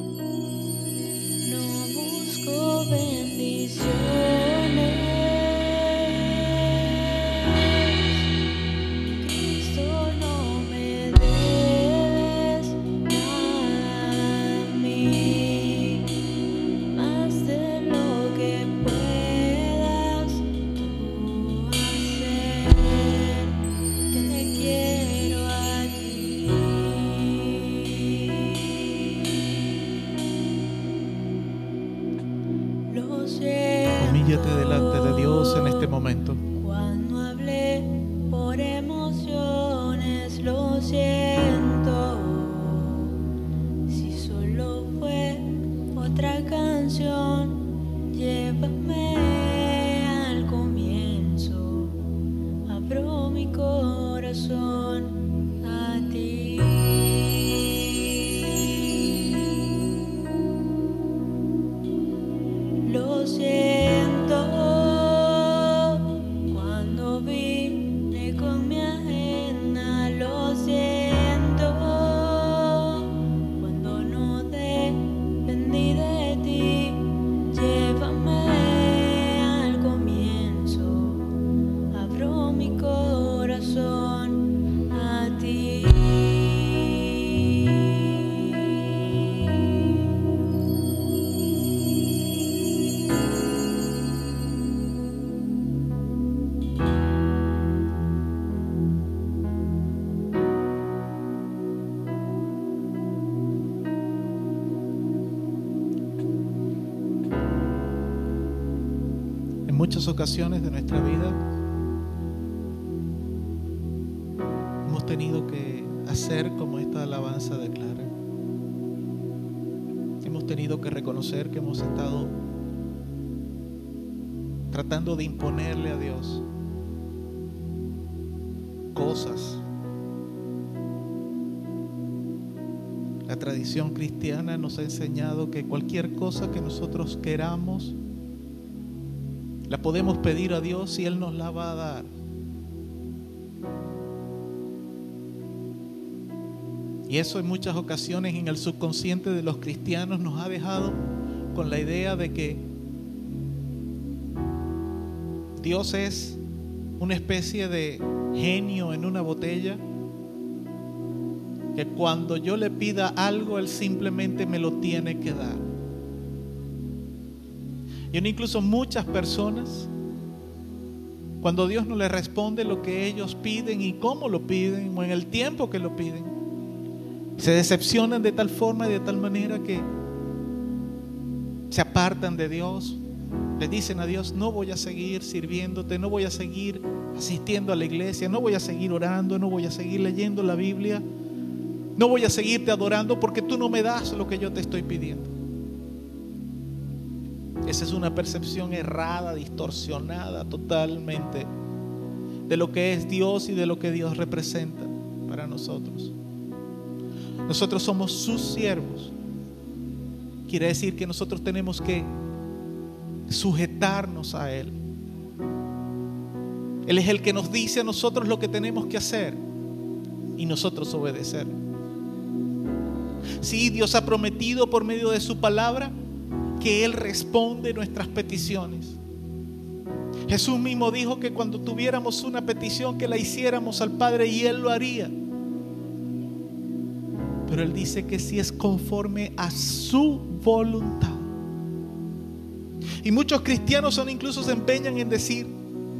momento. Cuando hablé por emociones, lo siento. Si solo fue otra canción, llévame al comienzo. Abro mi corazón a ti. Lo siento. Cuando vine con mi ajena, lo siento. Cuando no dependí de ti, llévame al comienzo. Abro mi corazón a ti. En muchas ocasiones de nuestra vida hemos tenido que hacer como esta alabanza declara. Hemos tenido que reconocer que hemos estado tratando de imponerle a Dios cosas. La tradición cristiana nos ha enseñado que cualquier cosa que nosotros queramos la podemos pedir a Dios y Él nos la va a dar. Y eso en muchas ocasiones en el subconsciente de los cristianos nos ha dejado con la idea de que Dios es una especie de genio en una botella, que cuando yo le pida algo, Él simplemente me lo tiene que dar. Y incluso muchas personas, cuando Dios no les responde lo que ellos piden y cómo lo piden o en el tiempo que lo piden, se decepcionan de tal forma y de tal manera que se apartan de Dios. Le dicen a Dios: no voy a seguir sirviéndote, no voy a seguir asistiendo a la iglesia, no voy a seguir orando, no voy a seguir leyendo la Biblia, no voy a seguirte adorando porque tú no me das lo que yo te estoy pidiendo. Esa es una percepción errada, distorsionada totalmente de lo que es Dios y de lo que Dios representa para nosotros. Nosotros somos sus siervos. Quiere decir que nosotros tenemos que sujetarnos a Él. Él es el que nos dice a nosotros lo que tenemos que hacer y nosotros obedecer. Sí, Dios ha prometido por medio de su palabra que Él responde nuestras peticiones. Jesús mismo dijo que cuando tuviéramos una petición que la hiciéramos al Padre y Él lo haría. Pero Él dice que si es conforme a su voluntad. Y muchos cristianos incluso se empeñan en decir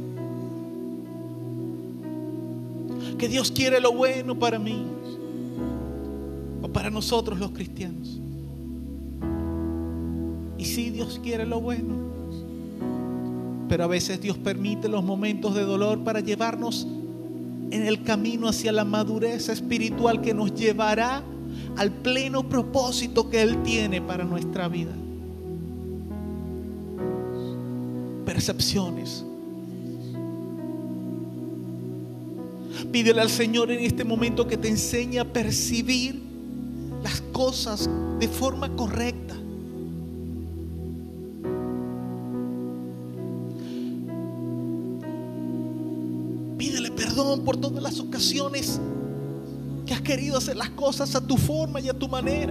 que Dios quiere lo bueno para mí o para nosotros los cristianos. Y sí, Dios quiere lo bueno, pero a veces Dios permite los momentos de dolor para llevarnos en el camino hacia la madurez espiritual que nos llevará al pleno propósito que Él tiene para nuestra vida. Percepciones. Pídele al Señor en este momento que te enseñe a percibir las cosas de forma correcta. Pídele perdón por todas las ocasiones que has querido hacer las cosas a tu forma y a tu manera,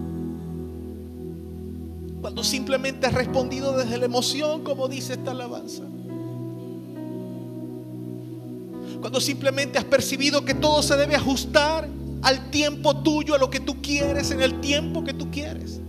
cuando simplemente has respondido desde la emoción, como dice esta alabanza. Cuando simplemente has percibido que todo se debe ajustar al tiempo tuyo, a lo que tú quieres, en el tiempo que tú quieres.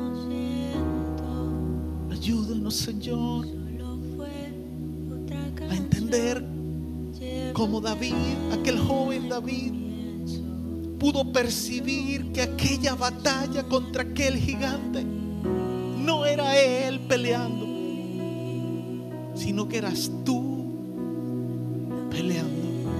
Ayúdanos, Señor. Solo fue otra entender cómo David, aquel joven David, pudo percibir que aquella batalla contra aquel gigante no era él peleando, sino que eras tú peleando.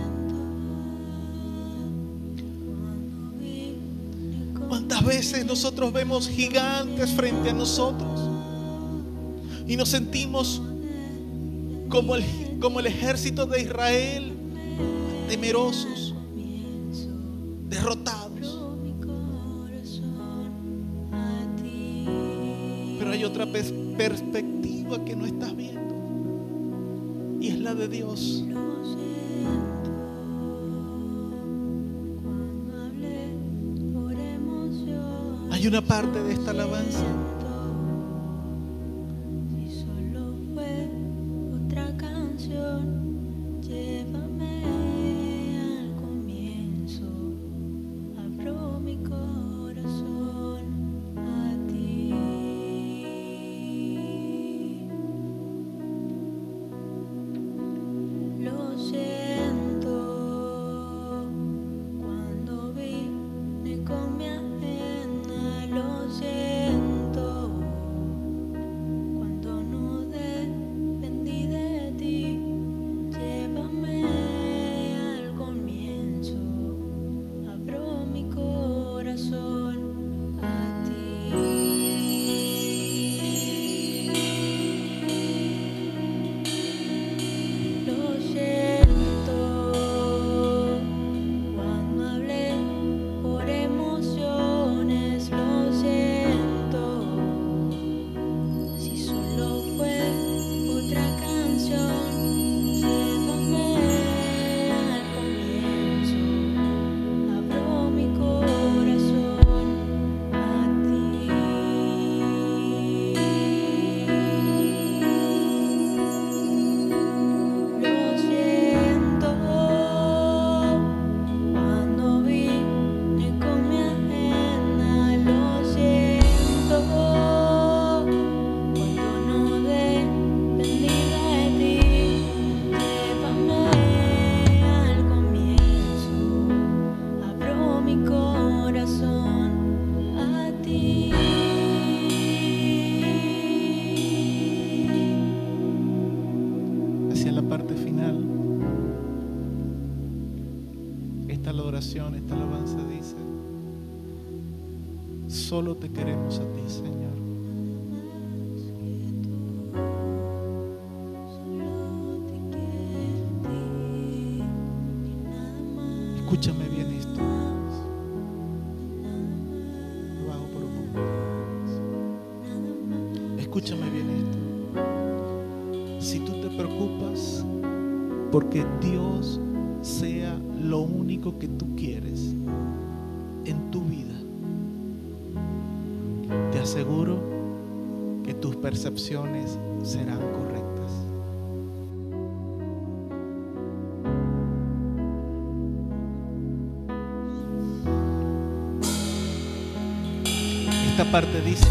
¿Cuántas veces nosotros vemos gigantes frente a nosotros y nos sentimos como el ejército de Israel, temerosos, derrotados? Pero hay otra perspectiva que no estás viendo, y es la de Dios. Hay una parte de esta alabanza esta alabanza dice: solo te queremos a ti, Señor. Escúchame bien esto. Lo hago por un momento. Escúchame bien esto. Si tú te preocupas porque Dios sea lo único que tú quieres en tu vida, te aseguro que tus percepciones serán correctas. Esta parte dice: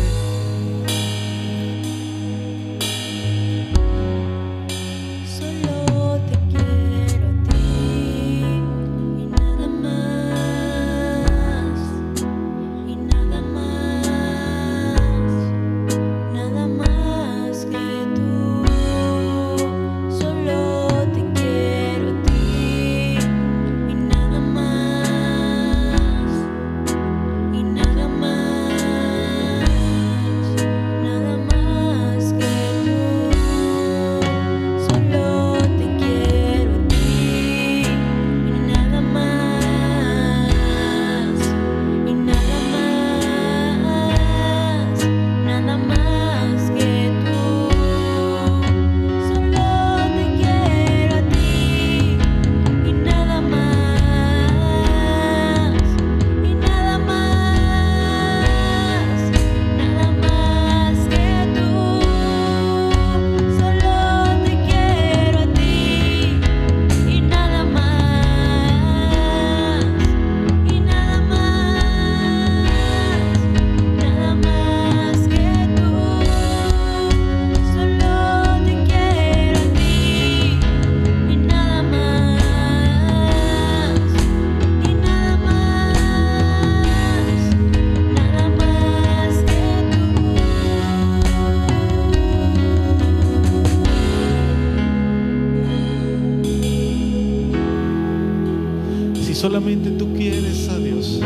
solamente tú quieres a Dios,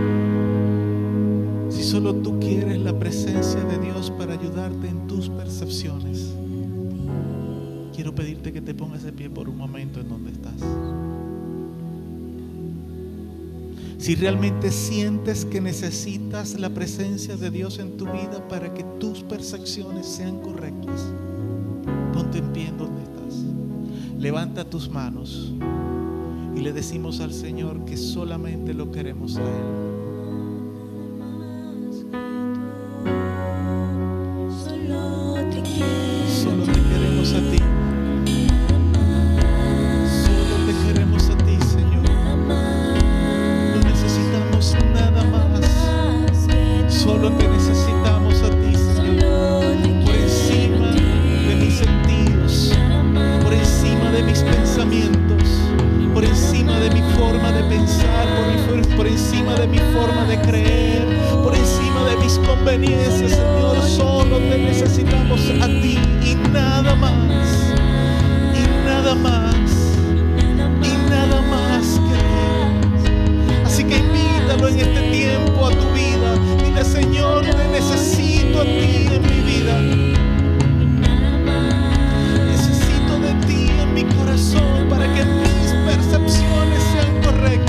si solo tú quieres la presencia de Dios para ayudarte en tus percepciones, quiero pedirte que te pongas de pie por un momento en donde estás. Si realmente sientes que necesitas la presencia de Dios en tu vida para que tus percepciones sean correctas, ponte en pie en donde estás. Levanta tus manos y le decimos al Señor que solamente lo queremos a Él. Solo te queremos a ti. Solo te queremos a ti, Señor. No necesitamos nada más. Solo te necesitamos a ti, Señor. Por encima de mis sentidos, por encima de mis pensamientos, por encima de mi forma de pensar, por encima de mi forma de creer, por encima de mis conveniencias, Señor. Solo te necesitamos a ti y nada más, y nada más, y nada más que ti. Así que invítalo en este tiempo a tu vida. Dile, Señor, te necesito a ti en mi vida. Necesito de ti en mi corazón para que mis percepciones sean correctas.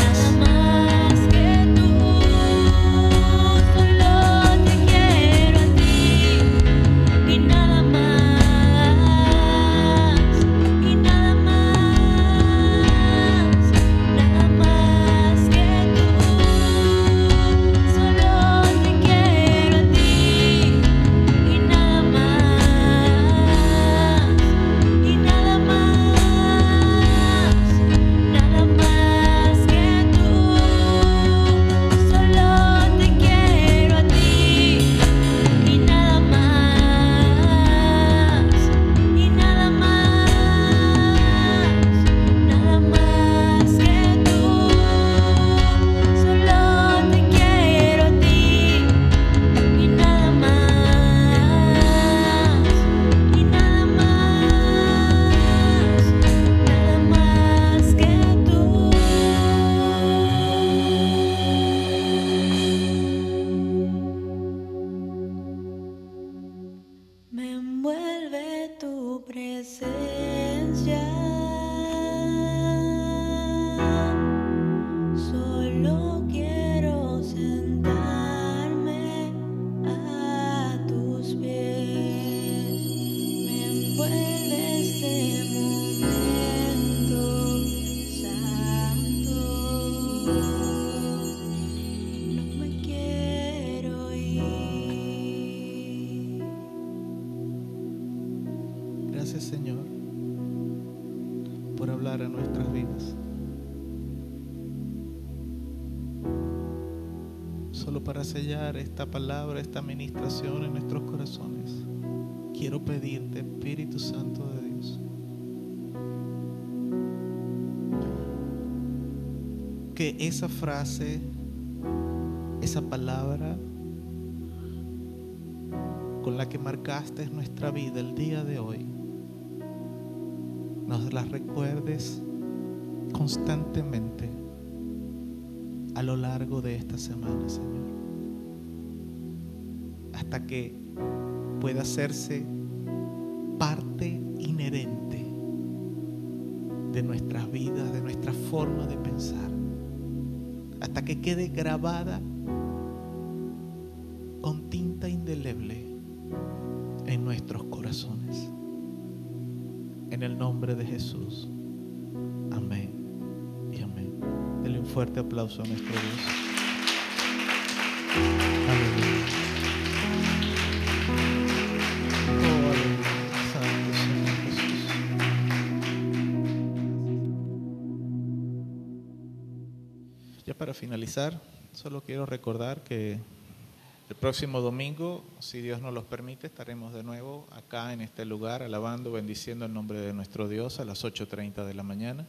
Me envuelve tu presencia. Solo quiero sentarme a tus pies. Me envuelve este momento santo. No me quiero ir. Gracias, Señor, por hablar a nuestras vidas. Solo para sellar esta palabra, esta administración en nuestros corazones, quiero pedirte, Espíritu Santo de Dios, que esa frase, esa palabra con la que marcaste nuestra vida el día de hoy, nos las recuerdes constantemente a lo largo de esta semana, Señor, hasta que pueda hacerse parte inherente de nuestras vidas, de nuestra forma de pensar, hasta que quede grabada con tinta indeleble en nuestros corazones. En el nombre de Jesús. Amén y amén. Denle un fuerte aplauso a nuestro Dios. Aleluya. Oh, aleluya. Santo Señor Jesús. Ya para finalizar, solo quiero recordar que el próximo domingo, si Dios nos los permite, estaremos de nuevo acá en este lugar, alabando, bendiciendo el nombre de nuestro Dios a las 8:30 de la mañana.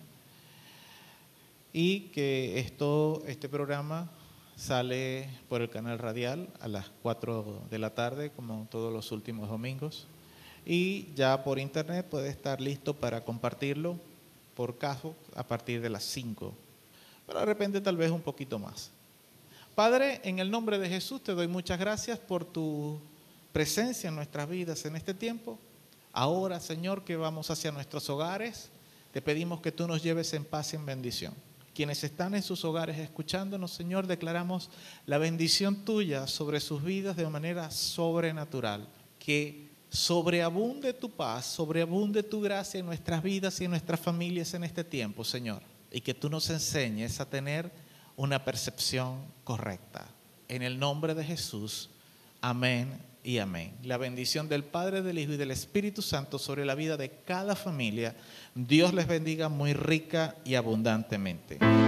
Y que este programa sale por el canal radial a las 4 de la tarde, como todos los últimos domingos. Y ya por internet puede estar listo para compartirlo por caso a partir de las 5. pero de repente tal vez un poquito más. Padre, en el nombre de Jesús te doy muchas gracias por tu presencia en nuestras vidas en este tiempo. Ahora, Señor, que vamos hacia nuestros hogares, te pedimos que tú nos lleves en paz y en bendición. Quienes están en sus hogares escuchándonos, Señor, declaramos la bendición tuya sobre sus vidas de manera sobrenatural. Que sobreabunde tu paz, sobreabunde tu gracia en nuestras vidas y en nuestras familias en este tiempo, Señor. Y que tú nos enseñes a tener una percepción correcta. En el nombre de Jesús, amén y amén. La bendición del Padre, del Hijo y del Espíritu Santo sobre la vida de cada familia. Dios les bendiga muy rica y abundantemente.